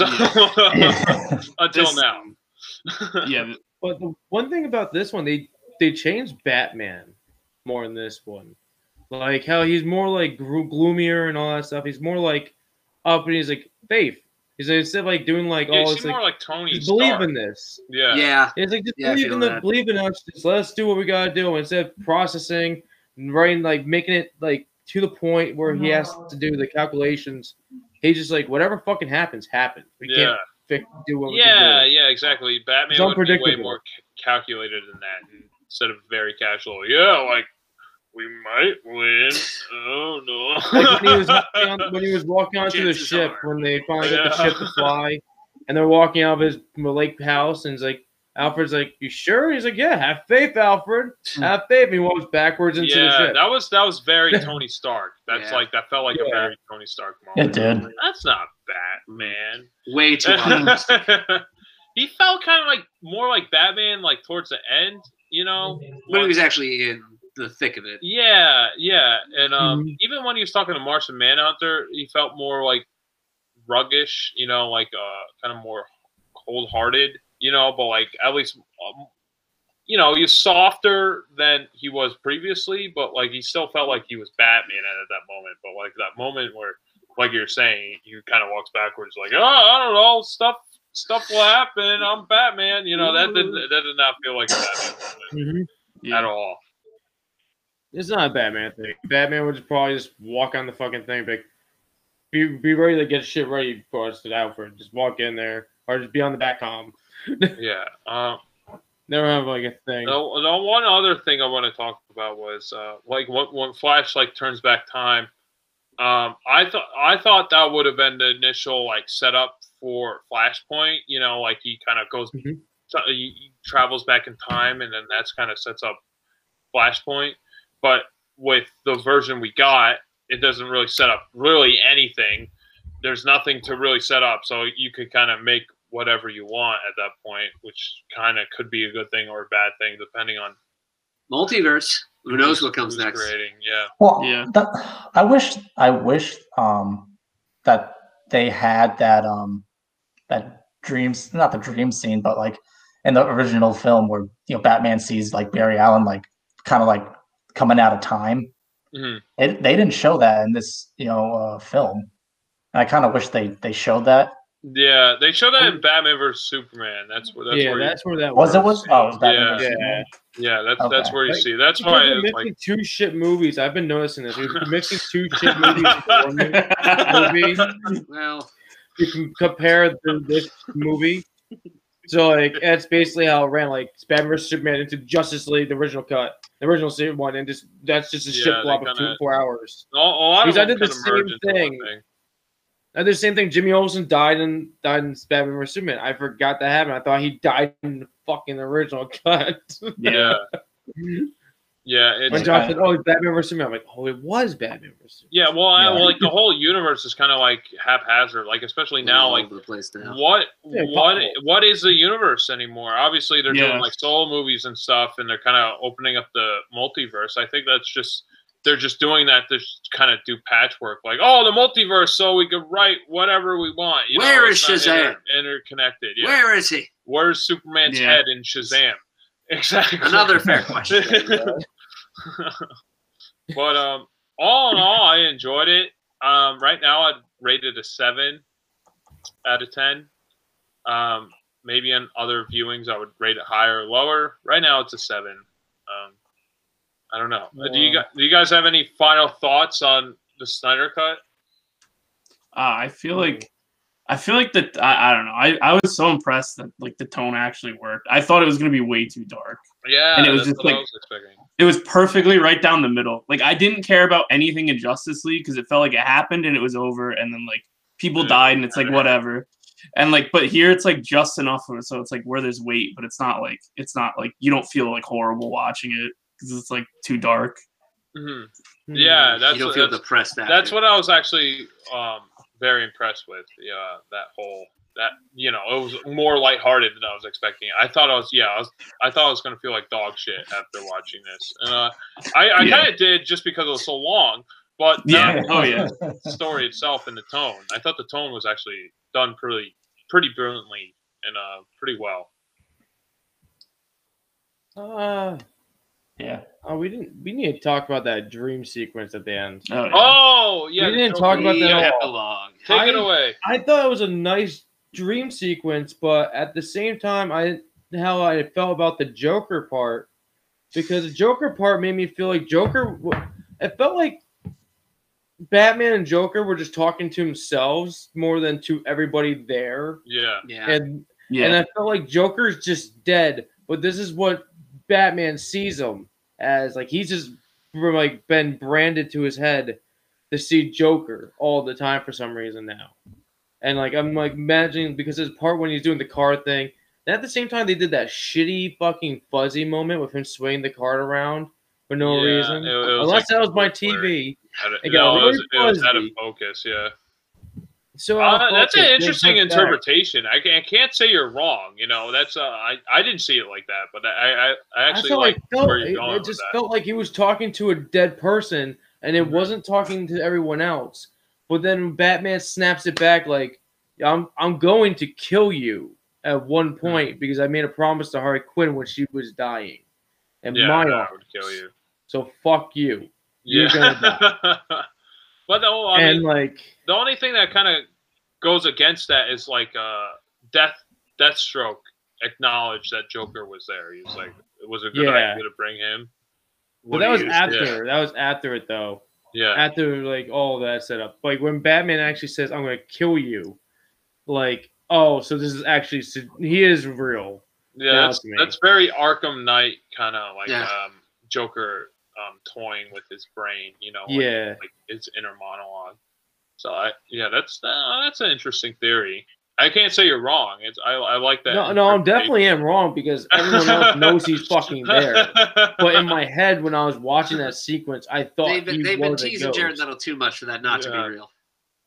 yeah. until this, now. yeah. But the one thing about this one, they they changed Batman more in this one. Like how he's more like gloomier and all that stuff. He's more like up and he's like faith. He's like, instead of like doing like yeah, all he's this more like, like Tony believe Stark. in this. Yeah. Yeah. It's like just Yeah, believe in the believe in us. Just let's do what we gotta do instead of processing and writing like making it like to the point where he has to do the calculations. He's just like whatever fucking happens, happens. We Yeah. can't fix, do what we Yeah, can do. yeah, exactly. Batman It's would be way unpredictable. more c- calculated than that instead of very casual. Yeah, like we might win. Oh no! Like when he was walking on, when he was walking onto the Chances ship are. when they finally got the Yeah. ship to fly, and they're walking out of his lake house, and he's like, Alfred's like, "You sure?" He's like, "Yeah, have faith, Alfred. Have faith." And he walks backwards into the yeah, ship. that was that was very Tony Stark. That's Yeah. like that felt like a Yeah. very Tony Stark moment. It did. That's not Batman. Way too optimistic. He felt kind of like more like Batman, like towards the end, you know. But he was actually in the thick of it. Yeah, yeah, and um, Mhm. even when he was talking to Martian Manhunter, he felt more like ruggish, you know, like uh, kind of more cold-hearted, you know. But like at least, um, you know, he's softer than he was previously, but like he still felt like he was Batman at that moment. But like that moment where, like you're saying, he kind of walks backwards, like, oh, I don't know, stuff, stuff will happen. I'm Batman, you know. That did that did not feel like a Batman moment Mhm. at all. It's not a Batman thing. Batman would just probably just walk on the fucking thing, be, be be ready to get shit ready for us to Alfred. Just walk in there, or just be on the back comm. Yeah. Um. Never have like a thing. The, the one other thing I want to talk about was uh, like when, when Flash like turns back time. Um, I thought I thought that would have been the initial like setup for Flashpoint. You know, like he kind of goes, Mhm. so he, he travels back in time, and then that's kind of sets up Flashpoint. But with the version we got, it doesn't really set up really anything. There's nothing to really set up, so you could kind of make whatever you want at that point, which kind of could be a good thing or a bad thing depending on Multiverse. Who knows who's- what comes who's next? creating. Yeah. Well, Yeah. that, I wish I wish um that they had that um that dreams not the dream scene, but like in the original film where you know Batman sees like Barry Allen like kind of like coming out of time. Mhm. They they didn't show that in this you know uh, film, and I kind of wish they they showed that. Yeah, they showed that in Batman versus Superman. That's where that's yeah, where that's where that Was it was. was oh it was Batman Yeah. versus Yeah. Superman? you, yeah, that's that's Okay. where you Like, see. That's Because why they're it's mixing like two shit movies. I've been noticing this. We're mixing two shit movies into one movie. Well, You can compare the, this movie. So like that's basically how it ran. Like Batman versus Superman into Justice League, the original cut, the original series one, and just that's just a Yeah, shit they blob of two kinda- four hours. a, a lot of Because I them did the kind of merge same into one thing. thing. I did the same thing. Jimmy Olsen died in died in Batman versus Superman. I forgot that happened. I thought he died in the fucking original cut. Yeah, yeah, When it's Josh said, "Oh, it's Batman versus Superman," I'm like, "Oh, it was Batman versus Superman." yeah. Well, I, Yeah. well, like the whole universe is kind of like haphazard. Like especially now, all like over the place now. what Yeah, what possible. what is the universe anymore? Obviously, they're Yeah. doing like solo movies and stuff, and they're kind of opening up the multiverse. I think that's just they're just doing that to kind of do patchwork, like oh, the multiverse, so we can write whatever we want. You Where know, is it's not Shazam? inter- interconnected? Yeah. Where is he? Where's Superman's Yeah. head in Shazam? Exactly. Another fair question. But um, all in all, I enjoyed it. Um, right now, I'd rate it a seven out of ten. Um, maybe on other viewings, I would rate it higher or lower. Right now, it's a seven. Um, I don't know. Uh, do you guys, do you guys have any final thoughts on the Snyder Cut? Uh, I feel like I feel like that I, I don't know. I, I was so impressed that like the tone actually worked. I thought it was gonna be way too dark. Yeah, And it was that's just what I like- was expecting. It was perfectly right down the middle. Like I didn't care about anything in Justice League because it felt like it happened and it was over, and then like people Yeah. died and it's like whatever. And like, but here it's like just enough of it, so it's like where there's weight, but it's not like it's not like you don't feel like horrible watching it because it's like too dark. hmm Yeah, that's you don't feel that's, depressed after. that's what I was actually um, very impressed with. Yeah, that whole that you know it was more lighthearted than I was expecting. I thought I was yeah I was I thought I was gonna feel like dog shit after watching this, and uh, I I Yeah. kind of did just because it was so long. But Yeah. not Oh yeah. the story itself and the tone. I thought the tone was actually done pretty pretty brilliantly and uh pretty well. Uh, Yeah. oh, we didn't. We need to talk about that dream sequence at the end. Oh, yeah. Oh yeah, We the didn't Joker- talk about that The at all. epilogue. Take I- it away. I thought it was a nice dream sequence, but at the same time, I how I felt about the Joker part, because the Joker part made me feel like Joker. It felt like Batman and Joker were just talking to themselves more than to everybody there, Yeah, Yeah. and Yeah. and I felt like Joker's just dead. But this is what Batman sees him as, like he's just like been branded to his head to see Joker all the time for some reason now. And like I'm like imagining, because there's part when he's doing the car thing. And at the same time, they did that shitty fucking fuzzy moment with him swaying the cart around for no Yeah, reason. it- it was, Unless like, that was my blurry. T V. Out of- It no, got it was, really it was out of fuzzy. focus. Yeah, So uh, out of that's an focus, they interesting put back. interpretation. I can't, I can't say you're wrong. You know, that's uh, I I didn't see it like that, but I I, I I actually felt like like felt, where it, you're going it with just that. felt like he was talking to a dead person, and it Mhm. wasn't talking to everyone else. But then Batman snaps it back like, "I'm I'm going to kill you at one Hmm. point because I made a promise to Harley Quinn when she was dying, and Yeah, my I arms. would kill you. So fuck you." You're Yeah, but no, I and mean, like, the only thing that kind of goes against that is like uh, Death Deathstroke acknowledged that Joker was there. He was like, it was a good Yeah. idea to bring him. but What that do was you- after. That was after it though. Yeah, After like all that setup, like when Batman actually says, "I'm going to kill you," like, oh, so this is actually he is real. yeah, Now that's, it's me. that's very Arkham Knight kind of like Yeah. um, Joker um, toying with his brain, you know, like, Yeah. like his inner monologue. So I, yeah, that's uh, that's an interesting theory. I can't say you're wrong. It's I, I like that. No, no, I'm definitely am wrong because everyone else knows he's fucking there. But in my head, when I was watching that sequence, I thought They've been, he they've been was a teasing ghost. Jared Leto too much for that not to Yeah. be real.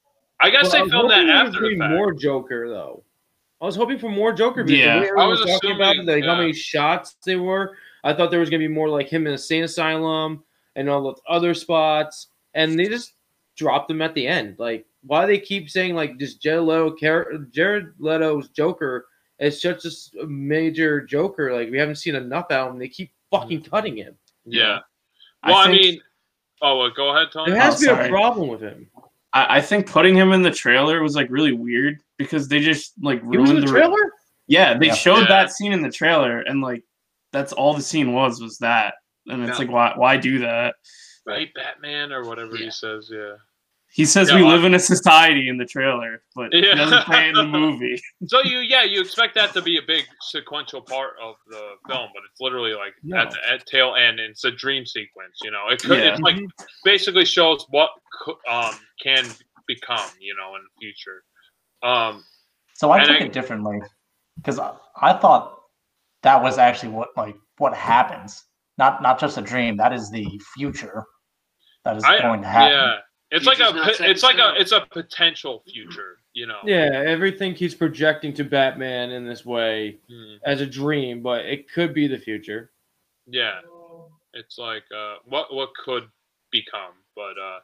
I guess Well, I they was filmed that hoping there was after gonna the be fact. more Joker though. I was hoping for more Joker because Yeah. the way everyone I was, was talking about it, assuming, like how yeah. many shots they were. I thought there was gonna be more like him in the insane asylum and all the other spots, and they just dropped him at the end. Like, why they keep saying like this Jared Leto, char- Jared Leto's Joker is such a s- a major Joker? Like, we haven't seen enough out of him. They keep fucking cutting him. Yeah. I Well, I, think- mean, oh, well, go ahead, Tony. There has Oh, to be a sorry. problem with him. I, I think putting him in the trailer was like really weird because they just like He was in ruined the the trailer. Yeah, they Yeah. showed Yeah. that scene in the trailer, and like that's all the scene was was that, and it's Yeah. like why why do that? Right, Batman or whatever Yeah. he says. Yeah. He says Yeah, we well, live in a society in the trailer, but Yeah. he doesn't say it in the movie. So you, yeah, you expect that to be a big sequential part of the film, but it's literally like No. at the at tail end, and it's a dream sequence. You know, it could, Yeah. it's like basically shows what co- um can become, you know, in the future. Um, So I And took I- it differently because I, I thought that was actually what like what happens, not not just a dream. That is the future that is I, going to happen. yeah, it's like a, Future's not set in it's like a, stone. it's a potential future. You know. Yeah, everything he's projecting to Batman in this way Hmm. as a dream, but it could be the future. Yeah, it's like uh, what what could become, but uh,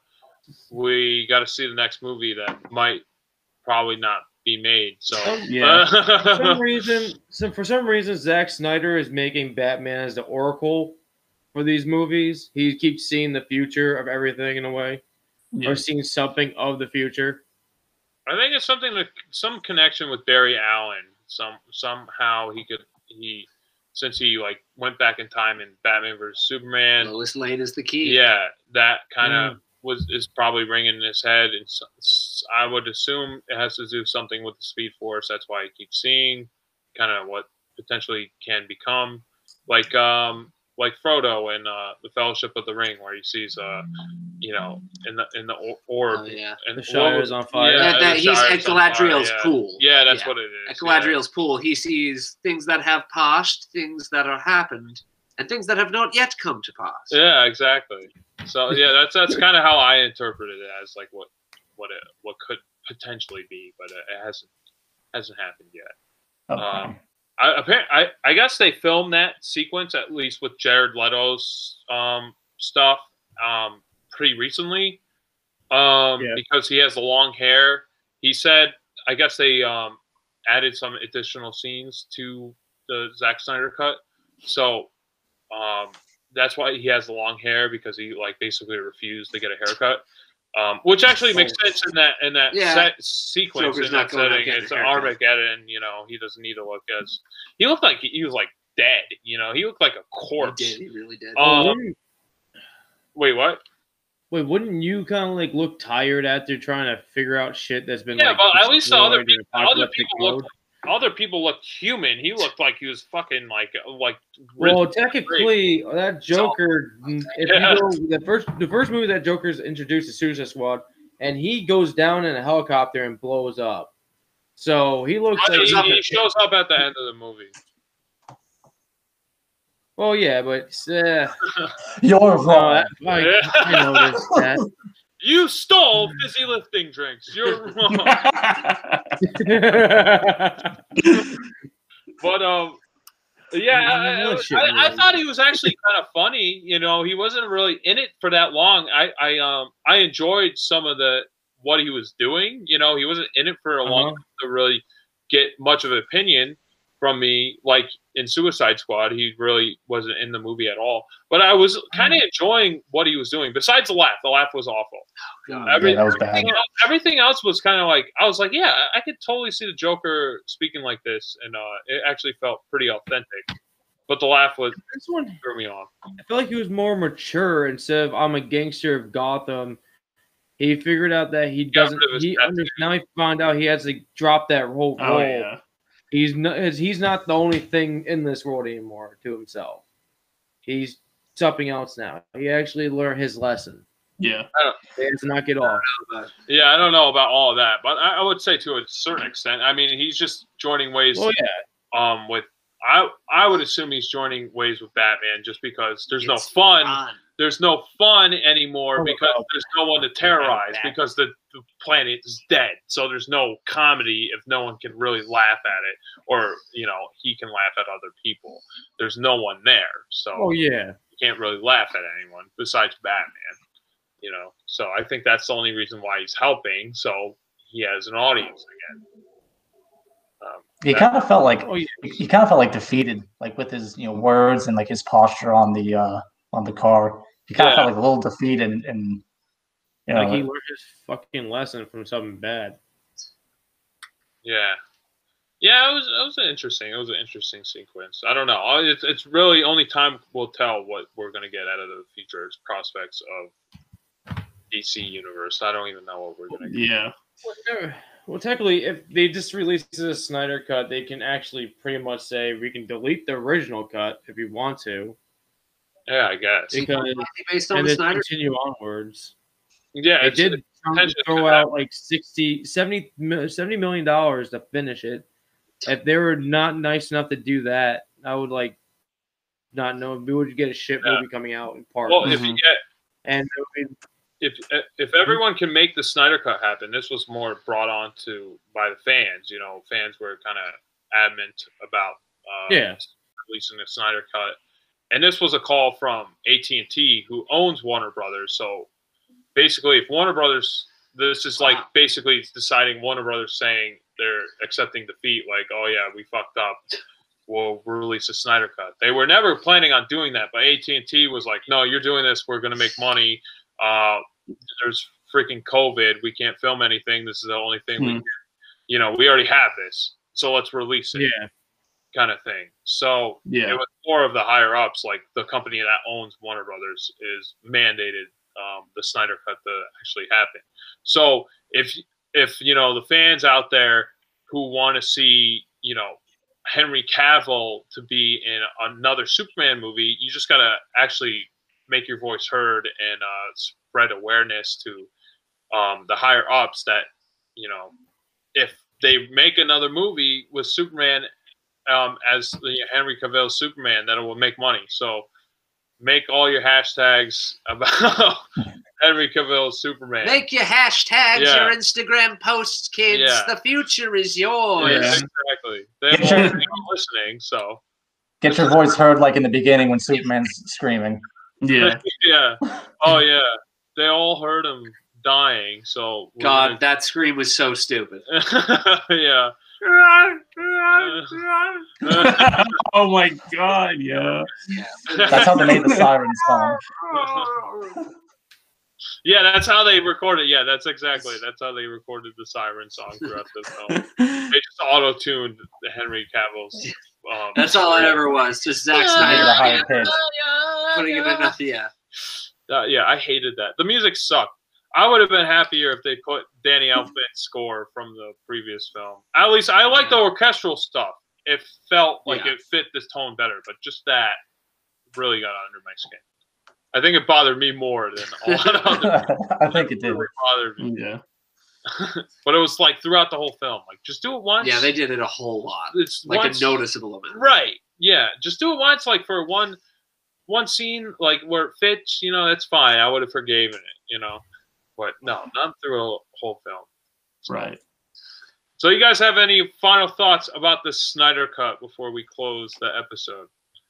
we got to see the next movie that might probably not be made. So Yeah. For some reason, so for some reason, Zack Snyder is making Batman as the Oracle for these movies. He keeps seeing the future of everything in a way, Yeah. or seeing something of the future. I think it's something that some connection with Barry Allen. Some somehow he could he since he like went back in time in Batman versus Superman. Lois Lane is the key. Yeah, that kind of was is probably ringing in his head, and s- s- I would assume it has to do something with the Speed Force. That's why he keeps seeing kind of what potentially can become, like um like Frodo in uh, the Fellowship of the Ring, where he sees uh you know in the in the or- orb. Oh, yeah. And The Shire is on fire. That- that- the he's Shire at is on fire, Galadriel's yeah. pool. Yeah, that's Yeah. what it is. At Galadriel's pool, he sees things that have passed, things that are happened, and things that have not yet come to pass. Yeah. yeah, exactly. So yeah, that's that's kind of how I interpreted it as like what what it what could potentially be, but it, it hasn't hasn't happened yet. Okay. Um, I, apparently, I I guess they filmed that sequence at least with Jared Leto's um, stuff um, pretty recently um, Yeah. because he has the long hair. He said, I guess they um, added some additional scenes to the Zack Snyder cut, so um, that's why he has the long hair, because he like basically refused to get a haircut. Um, which actually makes sense in that in that Yeah. set sequence. Joker's in not that going out setting, getting it's a an haircut. Armageddon. You know, he doesn't need to look as he looked like he was like dead. You know, he looked like a He corpse. did. He really did. Um, wouldn't, wait, what? wait, wouldn't you kind of like look tired after trying to figure out shit that's been Yeah, like but at least the other destroyed in people, other apocalyptic people mode? looked other people looked human. He looked like he was fucking like like. Well, technically, that Joker. If Yeah. you go the first, the first movie that Joker's introduced is Suicide Squad, and he goes down in a helicopter and blows up. So he looks he, like. he shows up at the end of the movie. Well, yeah, but uh, You're no, wrong. that, I, I noticed that. You stole fizzy lifting drinks. You're wrong. But um, yeah, I, That shit I, I was- thought he was actually kind of funny. You know, he wasn't really in it for that long. I, I um, I enjoyed some of the what he was doing. You know, he wasn't in it for a long Uh-huh. time to really get much of an opinion from me. Like in Suicide Squad, he really wasn't in the movie at all. But I was kind of enjoying what he was doing. Besides the laugh, the laugh was awful. God. Every- Yeah, that was bad. everything, else, everything else was kind of like I was like, yeah, I could totally see the Joker speaking like this, and uh, it actually felt pretty authentic. But the laugh was This one, threw me off. I feel like he was more mature instead of I'm a gangster of Gotham. He figured out that he got doesn't. rid of his He tattoo. under, now he found out he has to drop that whole role. Oh yeah. He's not. He's not the only thing in this world anymore to himself. He's something else now. He actually learned his lesson. Yeah. He has to knock it off. Yeah, I don't know about all of that, but I, I would say to a certain extent. I mean, he's just joining ways. Well, yeah. Um, with I I would assume he's joining ways with Batman just because there's no It's fun. on. There's no fun anymore Oh, because wow. there's no one to terrorize Back. because the, the planet is dead. So there's no comedy if no one can really laugh at it, or you know he can laugh at other people. There's no one there, so Oh yeah. you can't really laugh at anyone besides Batman. You know, so I think that's the only reason why he's helping. So he has an audience again. Um, He that- kind of felt like Oh yeah. he kind of felt like defeated, like with his you know words and like his posture on the uh on the car. He kind of Yeah. felt like a little defeated, and, and you know, Like he learned his fucking lesson from something bad. Yeah, yeah, it was it was interesting. It was an interesting sequence. I don't know. Uh, It's it's really only time will tell what we're gonna get out of the future prospects of D C universe. I don't even know what we're gonna get. Yeah. Well, well, technically, if they just release a Snyder cut, they can actually pretty much say we can delete the original cut if you want to, Yeah, I guess. because Based on and the then Snyder. continue onwards. Yeah, They it's, did potentially throw could out like sixty, seventy, mi- seventy million dollars to finish it. If they were not nice enough to do that, I would like not know. We would get a shit Yeah. movie coming out in part. well, if you Mhm. get and it would be- if if everyone can make the Snyder cut happen, this was more brought on to by the fans. You know, fans were kind of adamant about uh, Yeah. releasing the Snyder cut, and this was a call from A T and T, who owns Warner Brothers. So basically, if Warner Brothers, this is like basically deciding Warner Brothers saying they're accepting defeat, like, oh yeah, we fucked up. We'll release a Snyder cut. They were never planning on doing that, but A T and T was like, no, you're doing this. We're going to make money. Uh, there's freaking COVID. We can't film anything. This is the only thing we Hmm. can, you know, we already have this. So let's release it, yeah, kind of thing. So Yeah. it was more of the higher ups, like the company that owns Warner Brothers is mandated um, the Snyder cut to actually happen. So if, if, you know, the fans out there who want to see, you know, Henry Cavill to be in another Superman movie, you just got to actually make your voice heard and uh, spread awareness to um, the higher ups that, you know, if they make another movie with Superman um, as the Henry Cavill Superman, that it will make money. So make all your hashtags about Henry Cavill's Superman. Make your hashtags, Yeah. your Instagram posts, kids. Yeah. The future is yours. Yeah, Yeah. exactly. They Get won't your- be listening, so Get your voice heard like in the beginning when Superman's screaming. Yeah. yeah. Oh yeah, they all heard him dying. So we're God, that scream was so stupid. gonna- yeah. Oh my god, yeah. That's how they made the siren song. Yeah, that's how they recorded. Yeah, that's exactly. That's how they recorded the siren song throughout the film. They just auto-tuned Henry Cavill's. Um, That's all it ever was. Just Zack Made it a Snyder higher pitch. putting it in a yeah. Uh, yeah, I hated that. The music sucked. I would have been happier if they put Danny Elfman's score from the previous film. At least I like the orchestral stuff. It felt like Yeah. it fit this tone better, but just that really got under my skin. I think it bothered me more than a lot of other I think it did. really bothered me. Yeah. But it was like throughout the whole film. Like, just do it once. Yeah, they did it a whole lot. It's Like once, a noticeable amount. Right. Yeah. Just do it once, like for one one scene, like where it fits, you know, that's fine. I would have forgiven it, you know. But no, not through a whole film. So, Right. So you guys have any final thoughts about the Snyder Cut before we close the episode?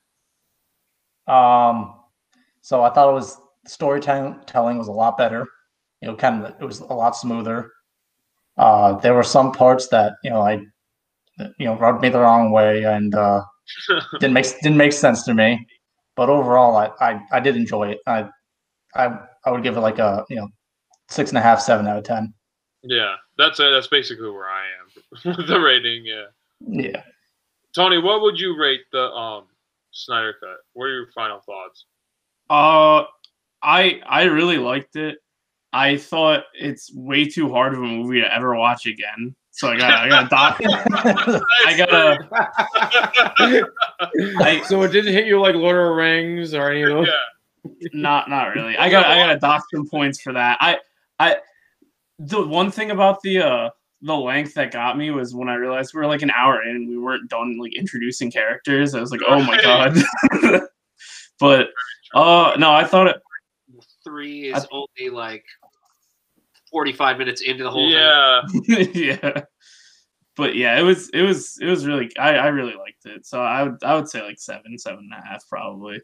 Um, so I thought it was storytelling telling was a lot better. You know, kind of it was a lot smoother. Uh, there were some parts that you know I, you know, rubbed me the wrong way and uh, didn't make didn't make sense to me. But overall, I, I, I did enjoy it. I I I would give it like a you know six and a half, seven out of ten. Yeah, that's uh, that's basically where I am with the rating. Yeah, Yeah. Tony, what would you rate the um Snyder Cut? What are your final thoughts? Uh, I I really liked it. I thought it's way too hard of a movie to ever watch again. So I got I got doc. I gotta. I, So it didn't hit you like Lord of the Rings or any of those? Yeah, not not really. I got I got to dock some points for that. I I the one thing about the uh the length that got me was when I realized we were like an hour in and we weren't done like introducing characters. I was like, oh my god. But uh no, I thought it. Three is only like forty-five minutes into the whole thing. yeah. Yeah. But yeah, it was it was it was really I, I really liked it. So I would I would say like seven, seven and a half probably.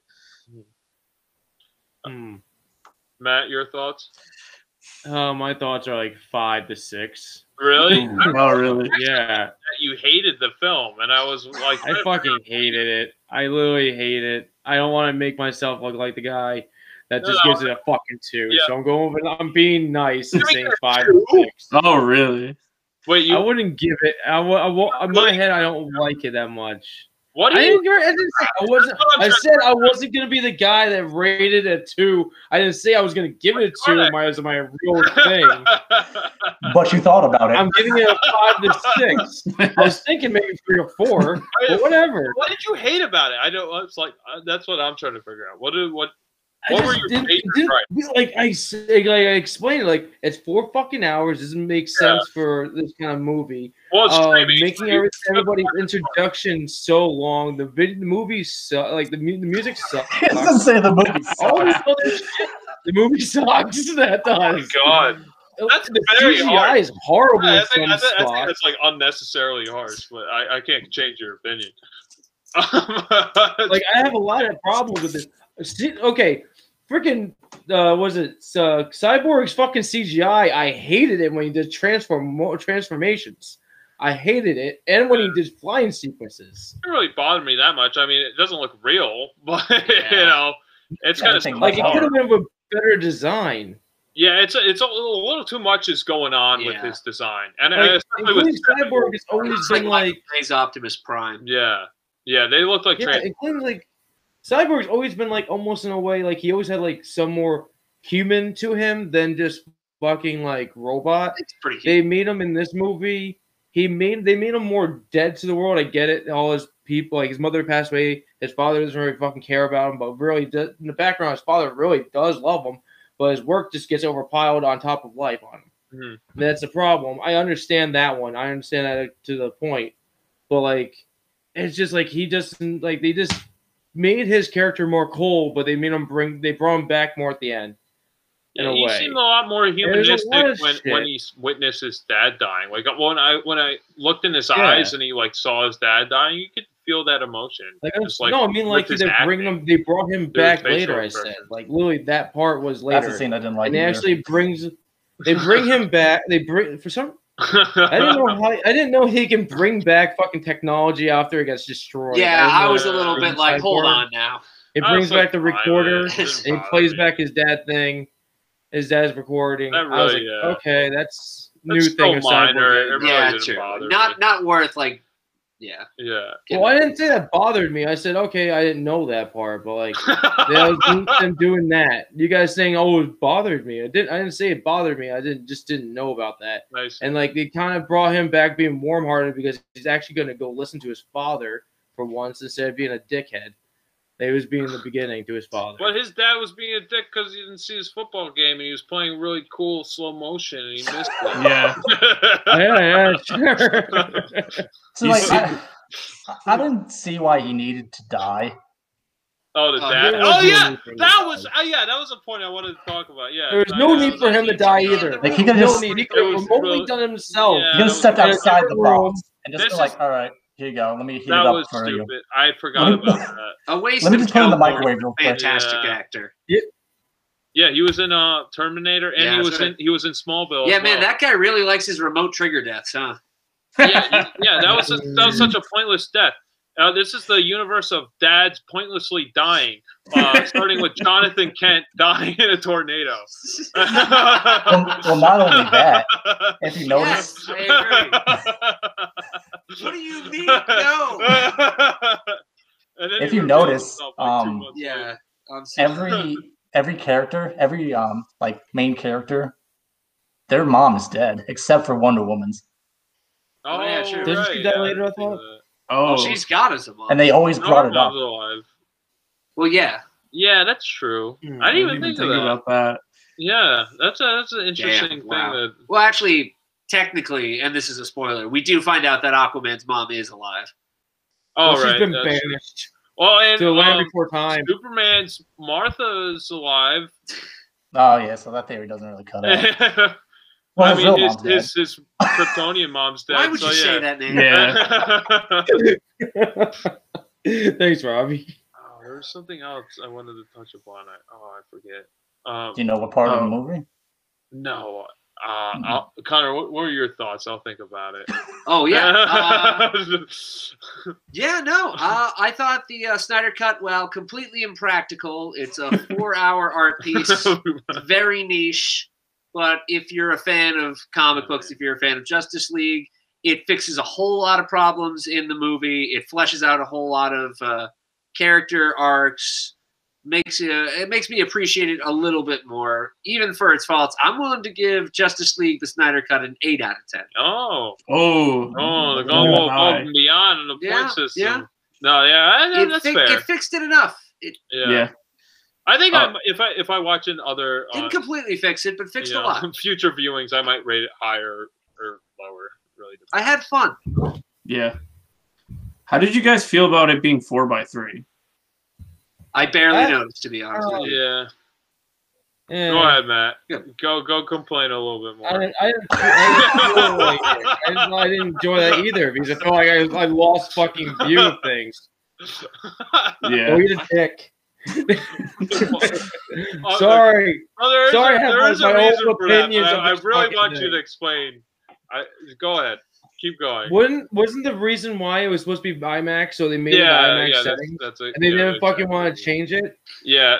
Hmm. Matt, your thoughts? Uh, my thoughts are like five to six. Really? Oh really? Yeah, You hated the film, and I was like, I fucking hated it. I literally hate it. I don't want to make myself look like the guy that just No. gives it a fucking two. Yeah. So I'm going. I'm being nice and Give me saying a five two? to six. Oh really? Wait, you I wouldn't give it. I, w- I w- in my head, I don't like it that much. what I do you? didn't, I didn't say I wasn't. I said I wasn't gonna be the guy that rated a two. I didn't say I was gonna give it a two. Alright. My as my real thing. But you thought about it. I'm giving it a five to six. I was thinking maybe three or four, but whatever. What did you hate about it? I don't. It's like uh, that's what I'm trying to figure out. What did what? I What were just your didn't- major didn't- gripes? Like I s- like I explained, like it's four fucking hours. Doesn't make sense for this kind of movie. Well, it's Uh, streaming. making every, everybody's introduction so long. The vid, the movie sucks. Like the, mu- the music sucks. He doesn't say the movie. All this other shit. The movie sucks. That Oh my does. god. That's the very C G I hard. is horrible I in think, I, some think, I think spots. that's like unnecessarily harsh, but I, I can't change your opinion. Like I have a lot of problems with it. See- Okay, freaking uh, was it uh, Cyborg's fucking C G I? I hated it when he did transform transformations. I hated it, and when he did flying sequences. it really bothered me that much. I mean, it doesn't look real, but you Yeah. know, it's Yeah, kind I of think Like it Hard. could have been with better design. yeah. It's a, it's a little, a little too much is going on with Yeah. his design, and Like, uh, especially with including Cyborg has always It's been like like, Michael Optimus Prime. yeah, yeah. They look like yeah, trans- including like Cyborg's always been like almost in a way like he always had like some more human to him than just fucking like robot. It's pretty cute. They made him in this movie. He made they made him more dead to the world. I get it. All his people, like his mother passed away. His father doesn't really fucking care about him, but really does, in the background, his father really does love him. But his work just gets overpiled on top of life on him. Mhm. That's the problem. I understand that one. I understand that to the point. But like, it's just like he just like they just made his character more cold, but they made him bring they brought him back more at the end. in Yeah, a he way. seemed a lot more There's a humanistic lot of when, shit. when he s- witnessed his dad dying. Like when I when I looked in his Yeah. eyes and he like saw his dad dying, you could feel that emotion. Like, I'm- Just like no, I mean like with they his bring acting. him. They brought him his back facial later. I said expressions. like literally that part was That's later, the scene I didn't like. and they either. actually brings. They bring him back. They bring for some. I didn't know how. I didn't know he can bring back fucking technology after it gets destroyed. Yeah, didn't I know was that a little was bit like, inside hold for him. on now. It I brings was, like, back the fine with it. recorder. It didn't And he bother plays me. back his dad thing. His dad's recording. That I was like, really, yeah. okay, that's new That's thing still of minor. Cyborg. It really Yeah, didn't true. bother Not me. not worth like, yeah. Yeah. Well, I didn't say that bothered me. I said, okay, I didn't know that part, but like, that was them doing that. You guys saying, oh, it bothered me. I didn't. I didn't say it bothered me. I didn't just didn't know about that. Nice. And like, they kind of brought him back being warm-hearted because he's actually going to go listen to his father for once instead of being a dickhead. He was being the beginning to his father. But his dad was being a dick because he didn't see his football game and he was playing really cool slow motion and he missed it. Yeah. yeah, yeah, sure. So You like, see- I, I didn't see why he needed to die. Oh, the Oh, dad. there Oh, was no yeah. need for him to That die. was, uh, yeah, that was a point I wanted to talk about. Yeah. There was I- no I need was for him to actually- die Yeah, either. like, he could've no just- need. He it could have was remotely really- done it himself. Yeah. He could have stepped in a outside the different box room. and just This been like, is- all right, here you go. Let me heat That it up was for you. stupid. I forgot Let me- about that. A waste Let me of just put it in the Joe microwave Bob. real quick. Fantastic Yeah. actor. Yeah, he was in uh, Terminator and Yeah, he that's was right. in he was in Smallville. Yeah, as man, well. that guy really likes his remote trigger deaths, huh? yeah, yeah, that was a, that was such a pointless death. Uh, this is the universe of dads pointlessly dying, uh, starting with Jonathan Kent dying in a tornado. Well, well, not only that, if you notice, Yes, I agree. What do you mean? No. And then If he you reveals notice, himself, like, two um, months Yeah. later. I'm sorry. every every character, every um like main character, their mom is dead except for Wonder Woman's, Oh, yeah, sure. Doesn't she right, die yeah, later, I didn't think thought? of that. Oh, Well, she's got us a mom. and they always No, brought her it up. mom's alive. Well, yeah. Yeah, that's true. Hmm, I didn't even didn't think, of that. about that. Yeah, that's a that's an interesting Damn, wow. thing. That Well, actually, technically, and this is a spoiler, we do find out that Aquaman's mom is alive. oh Well, right, she's been that's true. banished Well, and to the land um, before time. Superman's Martha is alive. Oh yeah, so that theory doesn't really cut out. I Well, his real mean, his, mom's dead. his his Kryptonian mom's dead. Why would so, you yeah. say that name? Yeah. Thanks, Robbie. Oh, there was something else I wanted to touch upon. I, oh, I forget. Um, Do you know what part of the Oh. movie? no, uh, Hmm. I'll, Connor, what, what were your thoughts? I'll think about it. Oh, yeah. Uh, yeah, no. Uh, I thought the uh, Snyder Cut, well, completely impractical. It's a four-hour art piece, very niche. But if you're a fan of comic books, if you're a fan of Justice League, it fixes a whole lot of problems in the movie. It fleshes out a whole lot of uh, character arcs. Makes it, it makes me appreciate it a little bit more, even for its faults. I'm willing to give Justice League the Snyder Cut an eight out of ten. oh, Oh, oh, they're Yeah. going above High. and beyond in the Yeah, point system. yeah. No, yeah, I, It, that's fi- fair. it fixed it enough. It yeah. yeah. I think Uh, I'm, if I if I watch in other uh, didn't completely fix it, but fixed you a know, lot. future viewings, I might rate it higher or lower. Really, depends. I had fun. Yeah. How did you guys feel about it being four by three? I barely I- noticed, to be honest Oh, with you. yeah. Yeah. Go ahead, Matt. Good. Go go complain a little bit I more. didn't, I didn't, I didn't feel like it. I didn't, I didn't enjoy that either because I felt like I, I lost fucking view of things. Yeah. Go eat a dick. Uh, Sorry. Oh, there is Sorry, I a, have there my- is my a own reason for that. opinions But of I, I this really fucking want you thing. to explain. I, go ahead. Keep going. Wasn't wasn't the reason why it was supposed to be IMAX, so they made it yeah, IMAX yeah, that's, settings, that's it. and they yeah, didn't fucking exactly. want to change it? Yeah.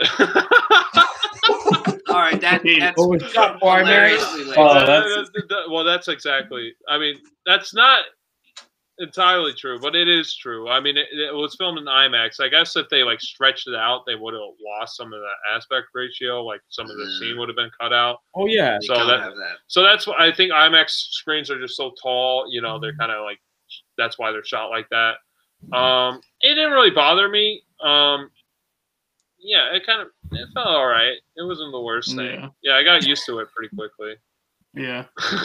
All right, that, that's Oh, it's not for IMAX? hilariously lame. Oh, Well, that's- that- that- that- well, that's exactly. I mean, that's not entirely true, but it is true. I mean, it, it was filmed in IMAX. I guess if they like stretched it out, they would have lost some of that aspect ratio. Like some of the Mm. scene would have been cut out. Oh yeah. They so don't that- have that. So that's why I think IMAX screens are just so tall. You know, Mm-hmm. they're kind of like that's why they're shot like that. Um, it didn't really bother me. Um, yeah, it kind of it felt all right. It wasn't the worst thing. Yeah. Yeah, I got used to it pretty quickly. Yeah.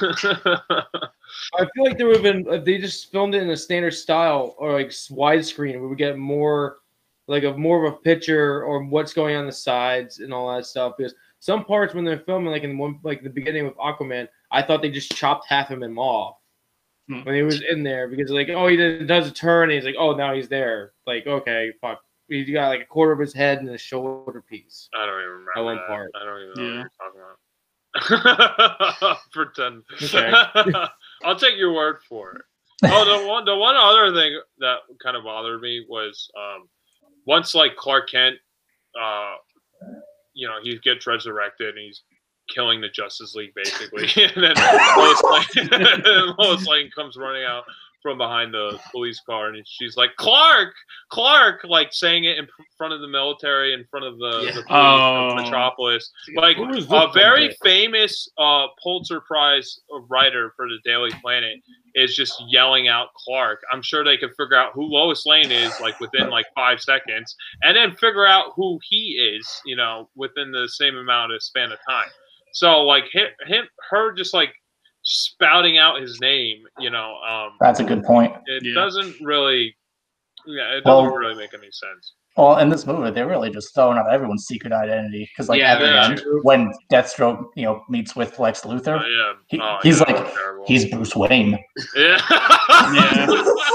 I feel like there would have been if they just filmed it in a standard style or like widescreen, we would get more like a more of a picture or what's going on the sides and all that stuff. Because some parts when they're filming, like in one, like the beginning with Aquaman, I thought they just chopped half of him off Hmm. when he was in there because like, oh, he did, does a turn and he's like, oh, now he's there. Like, okay, fuck. He got like a quarter of his head and a shoulder piece. I don't even remember At one that. part. I don't even know Yeah. what you're talking about. Pretend. Okay. I'll take your word for it. Oh, the one, the one other thing that kind of bothered me was um, once like Clark Kent, uh, you know, he gets resurrected and he's killing the Justice League basically, and then Lois Lane, Lois Lane comes running out from behind the police car, and she's like, "Clark, Clark!" like saying it in front of the military, in front of the, Yeah. the police Oh. of Metropolis. Like Who is a this very guy? famous uh, Pulitzer Prize writer for the Daily Planet is just yelling out Clark. I'm sure they could figure out who Lois Lane is like within like five seconds, and then figure out who he is, you know, within the same amount of span of time. So like him, him her just like spouting out his name, you know, um, That's a good point. it Yeah. doesn't really, yeah, it Well- doesn't really make any sense. Well, in this movie, they're really just throwing out everyone's secret identity because, like, Yeah, at the yeah. end, when Deathstroke, you know, meets with Lex Uh, Luthor, yeah, he- oh, he's yeah, like, terrible. he's Bruce Wayne. yeah, Yeah.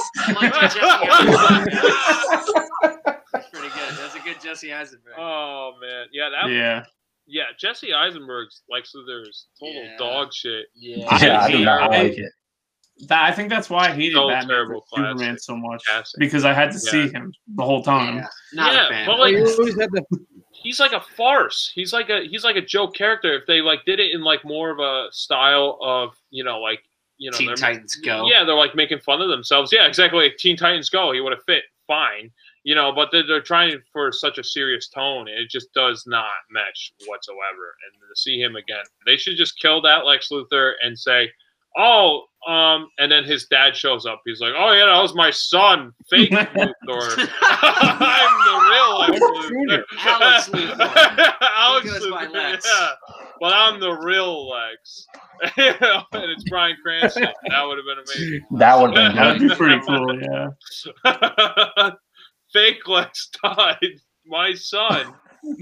That's pretty good. That's a good Jesse Eisenberg. Oh man, yeah, that Yeah. yeah, Jesse Eisenberg's Lex Luthor is total Yeah. dog shit. Yeah. I Yeah, I do hate- not I- like it. That, I think that's why I hated So Batman terrible v Superman classic. so much Classic. because I had to Yeah. see him the whole time. Yeah. Not Yeah, a fan. but, like, He always had the He's like a farce. He's like a he's like a joke character. If they like did it in like more of a style of, you know, like, you know, Teen they're- Titans Go. Yeah, they're like making fun of themselves. Yeah, exactly. Like Teen Titans Go, he would have fit fine, you know. But they're, they're trying for such a serious tone, it just does not mesh whatsoever. And to see him again, they should just kill that Lex Luthor and say, "Oh," um, and then his dad shows up. He's like, "Oh yeah, that was my son, fake Luthor. I'm the real Lex Luthor." Alex Luthor. Alex He goes by Luthor, Lex. yeah. But I'm the real Lex. You know, and it's Bryan Cranston. That would have been amazing. That would have been That'd good. be pretty cool. Yeah. Fake Lex died. My son.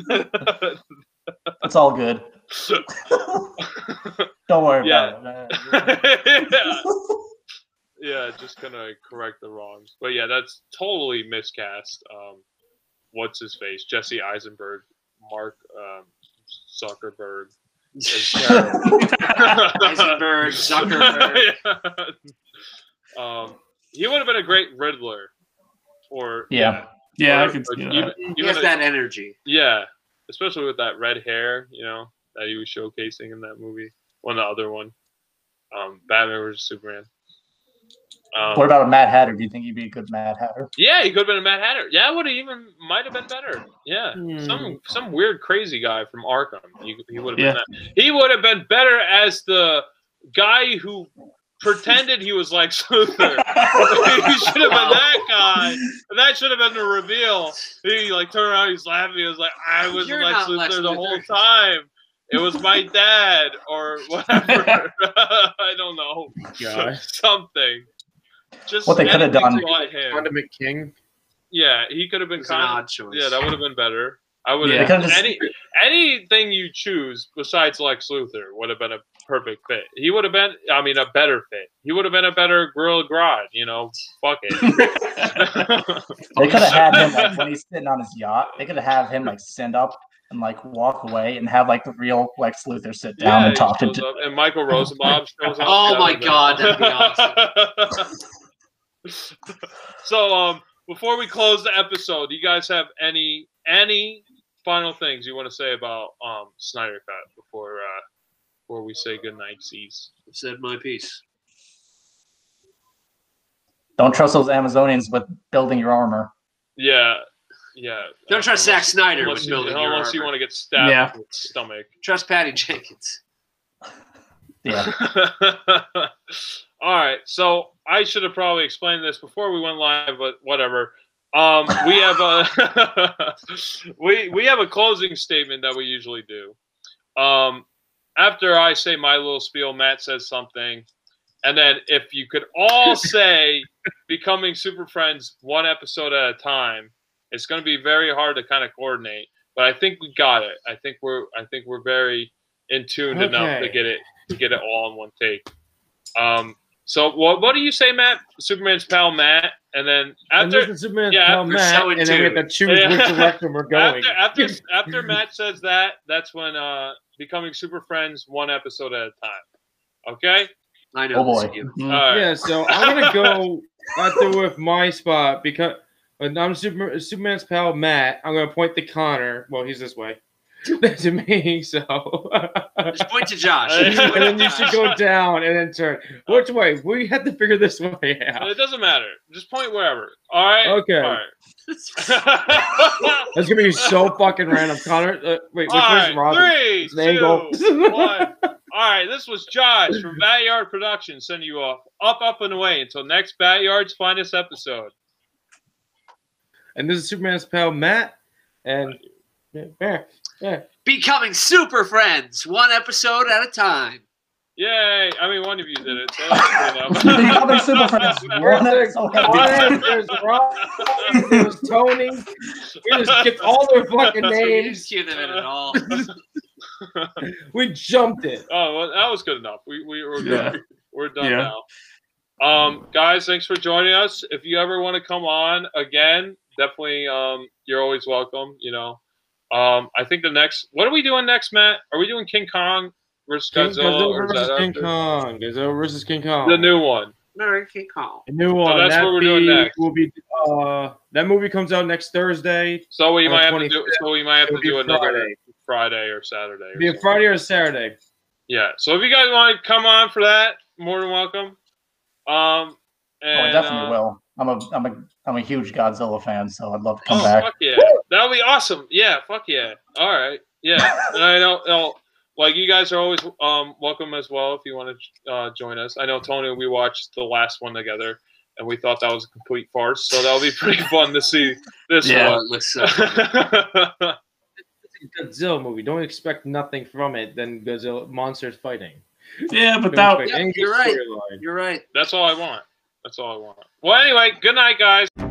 It's all good. Don't worry Yeah. about it. yeah. yeah, just gonna correct the wrongs. But yeah, that's totally miscast. Um, what's his face? Jesse Eisenberg, Mark um, Zuckerberg. Is terrible. Eisenberg, Zuckerberg. Yeah. Um, he would have been a great Riddler. Or Yeah. Yeah, I or- could or see even- that. He even has a- that energy. Yeah, especially with that red hair, you know, that he was showcasing in that movie. Well, the other one, um, Batman versus Superman. Um, What about a Mad Hatter? Do you think he'd be a good Mad Hatter? yeah, he could have been a Mad Hatter. Yeah, would have even might have been better. Yeah, Hmm. some some weird crazy guy from Arkham. He, he would have Yeah. been that. He would have been better as the guy who pretended he was Lex Luthor. He should have been that guy. And that should have been the reveal. He like turned around, he's laughing. He was like, "I was You're Lex not Luthor Lex the Luthor." whole time. It was my dad or whatever." I don't know. Gosh. Something. Just What they could have anything done- but him. Condiment King. Yeah, he could have It been was an kind odd of. choice. Yeah, that would have been better. I would Yeah. have They could've just- any anything you choose besides Lex Luthor would have been a perfect fit. He would have been, I mean, a better fit. He would have been a better Gorilla Grodd. You know, fuck it. They could have had him like when he's sitting on his yacht. They could have had him like stand up and like walk away and have like the real Lex Luthor sit down Yeah, and he talk to. shows up, and Michael Rosenbaum shows up. Oh That my would've been- God, that'd be awesome. So, um, before we close the episode, do you guys have any any final things you want to say about um Snyder Cut before uh before we say goodnight, C's? I said my piece. Don't trust those Amazonians with building your armor. Yeah, yeah. Don't trust Zack Snyder unless with you, building your unless you armor. want to get stabbed Yeah. in the stomach. Trust Patty Jenkins. Yeah. All right, so I should have probably explained this before we went live, but whatever. Um, we have a we we have a closing statement that we usually do. Um, after I say my little spiel, Matt says something, and then if you could all say "Becoming Super Friends" one episode at a time, It's going to be very hard to kind of coordinate, but I think we got it. I think we're I think we're very in tuned Okay. enough to get it to get it all in one take. Um, so what what do you say, Matt? Superman's pal Matt, and then And after this is Superman's yeah, pal after Matt, so in and then we have to choose Yeah. which direction we're going. after after, after Matt says that, that's when uh, becoming super friends one episode at a time. Okay. I know. Oh, boy. this is you. All right. Yeah, so I'm gonna go after with my spot because when I'm Super, Superman's pal Matt. I'm gonna point to Connor. Well, he's this way to me. So Just point to Josh. And Just point and then to you Josh. should go down and then turn. Which way? We have to figure this way out. It doesn't matter. Just point wherever. All right. Okay. All right. That's gonna be so fucking random. Connor, uh, wait, which All one's right, Robin? three, It's an angle. two, one. All right, this was Josh from Backyard Productions sending you off up, up, and away until next Backyard's finest episode. And this is Superman's pal Matt. And yeah, yeah, yeah. Becoming super friends, one episode at a time. Yay! I mean, one of you did it. So that's good enough. Becoming super friends. One episode at a time. Ryan, there's Rob, there's Tony. We just skipped all their fucking So you names. didn't cue them in at all. We jumped it. Oh, well, that was good enough. We we were Yeah. good. We're done Yeah. now. Um, guys, thanks for joining us. If you ever want to come on again, definitely, um, you're always welcome. You know, um, I think the next. What are we doing next, Matt? Are we doing King Kong versus King Godzilla, or is versus that King after? Kong. Godzilla versus King Kong. The new one. No, King Kong. The new one. that's that what we're doing be- next. Will be, uh, that movie comes out next Thursday. So we On might the have to do. twenty-fifth. So we might have to It'll be do another Friday. Friday or Saturday. Or It'll be a something. Friday or Saturday. Yeah. So if you guys want to come on for that, more than welcome. Um, Oh, and, I definitely uh, will. I'm a I'm a I'm a huge Godzilla fan, so I'd love to come Oh, back. fuck yeah. That'll be awesome. Yeah, fuck yeah. All right. Yeah. And I know, know, like, you guys are always um, welcome as well if you want to uh, join us. I know, Tony, we watched the last one together, and we thought that was a complete farce, so that'll be pretty fun to see this Yeah. Oh, one. it looks so. It's a Godzilla movie. Don't expect nothing from it than Godzilla monsters fighting. Yeah, but Don't that expect Yeah, any you're right. storyline. You're right. That's all I want. That's all I want. Well, anyway, good night, guys.